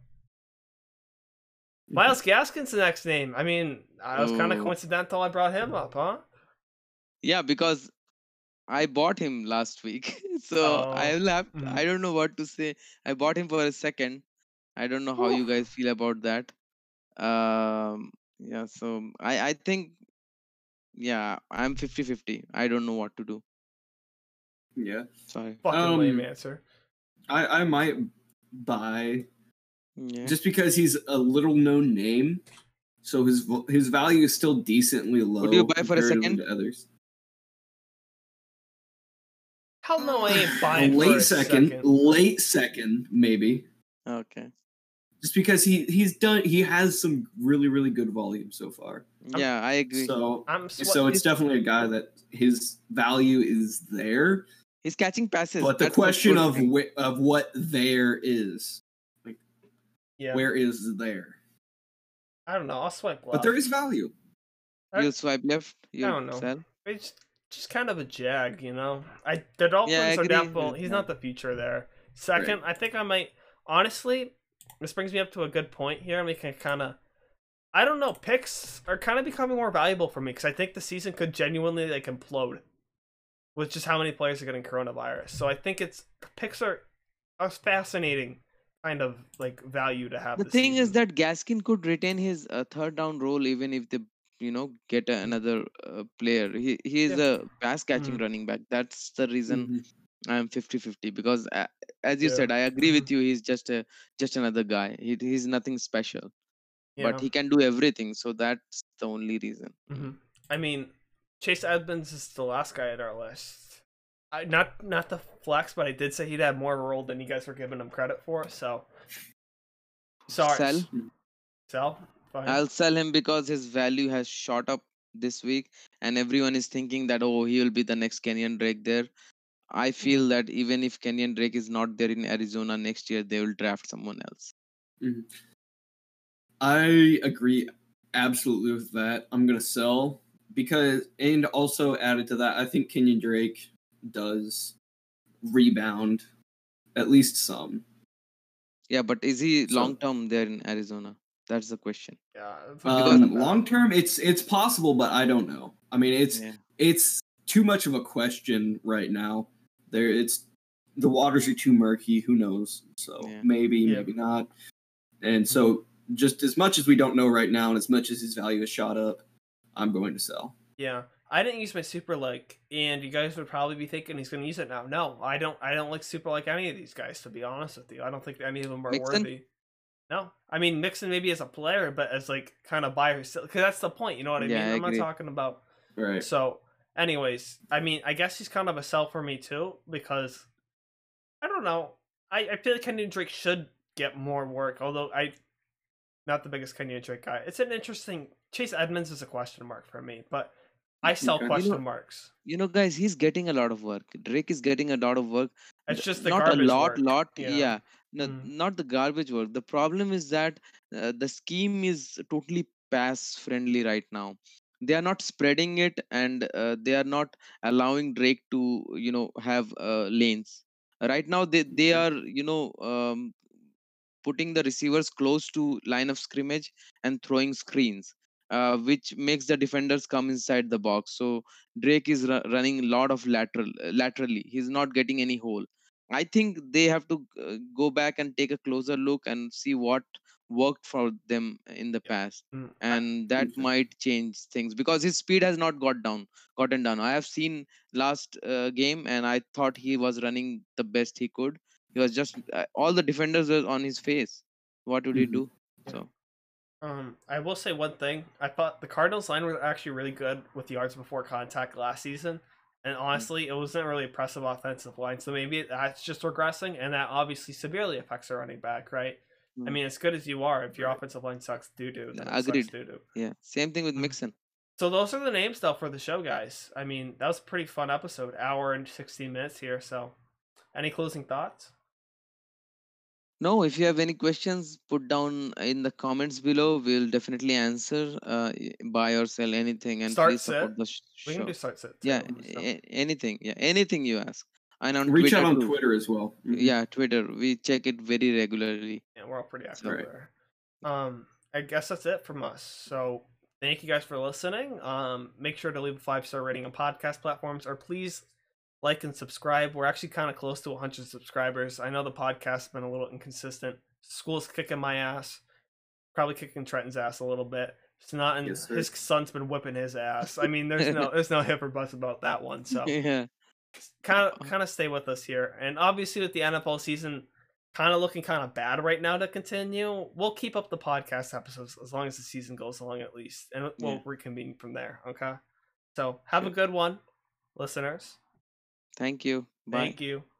Myles Gaskin's the next name. I mean, I was kind of Oh. coincidental. I brought him up, huh? Yeah, because I bought him last week. So Oh, I will have mhm. I don't know what to say. I bought him for a second. I don't know how you Whew. guys feel about that. Um yeah, so I I think yeah, I'm fifty-fifty. I don't know what to do. Yeah. Sorry. Fucking lame Um, answer. I I might buy Yeah. just because he's a little known name, so his vo- his value is still decently low Would you buy for a comparatively second? to others. Hell no, I ain't A buying for late a second, second. late second, maybe. Okay. Just because he he's done he has some really really good volume so far. Yeah, I agree. So I'm sw- so it's he's- definitely a guy that his value is there, He's catching passes. but the That's the question good of thing. wh- of what there is, like yeah. where is there? I don't know. I'll swipe left. But there is value. You swipe left, you don't know. sell. It's just kind of a jag, you know. I the Dolphins Yeah, I are agree definitely. with He's that. not the future there. Second, I think I might honestly. This brings me up to a good point here. We can kind of. I don't know. Picks are kind of becoming more valuable for me because I think the season could genuinely like implode with just how many players are getting coronavirus. So I think it's picks are a fascinating kind of like value to have. The this thing is season. that Gaskin could retain his uh, third down role even if they, you know, get a- another uh, player. He he is Yeah. a pass catching Mhm. running back. That's the reason Mhm. I'm fifty-fifty because uh, as you Yeah. said, I agree Mhm. with you. He's just a just another guy. He he's nothing special, Yeah. but he can do everything. So that's the only reason. hmm I mean, Chase Edmonds is the last guy at our list. I not not the flex, but I did say he'd have more of a role than you guys were giving him credit for. So, sorry, Sell. sell. Fine. I'll sell him because his value has shot up this week, and everyone is thinking that oh he will be the next Kenyon Drake there. I feel that even if Kenyon Drake is not there in Arizona next year, they will draft someone else. Mhm. I agree absolutely with that. I'm gonna sell because, and also added to that, I think Kenyon Drake does rebound, at least some. Yeah, but is he So- long term there in Arizona? That's the question. Yeah. it's a good Um, bet. long term, it's it's possible, but I don't know. I mean, it's Yeah. it's too much of a question right now. There, it's the waters are too murky. Who knows? So Yeah. maybe, Yeah. maybe not. And so, just as much as we don't know right now, and as much as his value has shot up, I'm going to sell. Yeah, I didn't use my super like, and you guys would probably be thinking he's going to use it now. No, I don't. I don't like super like any of these guys, to be honest with you. I don't think any of them are Mixon? worthy. No, I mean Mixon maybe as a player, but as like kind of buy yourself, because that's the point. You know what I Yeah, mean? I I'm not agree. talking about. Right. So, anyways, I mean, I guess he's kind of a sell for me too, because I don't know. I, I feel like Kenyon Drake should get more work, although I not the biggest Kenyon Drake guy. It's an interesting Chase Edmonds is a question mark for me, but I sell Okay. You question know- marks. You know, guys, he's getting a lot of work. Drake is getting a lot of work. It's Th- just the not a garbage lot, work. lot. Yeah. Yeah, no, Mm. not the garbage work. The problem is that uh, the scheme is totally pass friendly right now. They are not spreading it, and uh, they are not allowing Drake to, you know, have uh, lanes. Right now, they they Okay. are, you know, um, putting the receivers close to line of scrimmage and throwing screens, uh, which makes the defenders come inside the box. So Drake is ru- running a lot of lateral uh, laterally. He's not getting any hole. I think they have to uh, go back and take a closer look and see what worked for them in the past, Mm. I- and that Okay. might change things because his speed has not got down, gotten down. I have seen last uh, game, and I thought he was running the best he could. He was just uh, all the defenders were on his face. What would he Mhm. do? Yeah. So Um, I will say one thing. I thought the Cardinals line were actually really good with yards before contact last season, and honestly, it wasn't really impressive offensive line. So maybe that's just regressing, and that obviously severely affects a running back, right? I Mm. mean, as good as you are, if your Right. offensive line sucks doo doo, then it agreed. sucks doo doo. Yeah, same thing with Mm. Mixon. So those are the names though for the show, guys. I mean, that was a pretty fun episode, hour and sixteen minutes here. So, any closing thoughts? No, if you have any questions, put down in the comments below. We'll definitely answer. Uh, y- buy or sell anything, and Start please support sit. the sh- We can do show. start sit too. Yeah, so. a- anything. Yeah, anything you ask. And on Reach Twitter out on too. Twitter as well. Mhm. Yeah, Twitter. We check it very regularly. Yeah, we're all pretty active Alright. there. Um, I guess that's it from us. So thank you guys for listening. Um, make sure to leave a five star rating on podcast platforms, or please like and subscribe. We're actually kind of close to one hundred subscribers. I know the podcast's been a little inconsistent. School's kicking my ass, probably kicking Trenton's ass a little bit. It's not, and Yes, sir. his son's been whipping his ass. I mean, there's no, there's no hip or bust about that one. So Yeah. kind of kind of stay with us here, and obviously with the N F L season kind of looking kind of bad right now to continue, we'll keep up the podcast episodes as long as the season goes along at least, and we'll Yeah. reconvene from there. Okay, so have a Sure. good one, listeners. Thank you. Bye. Thank you.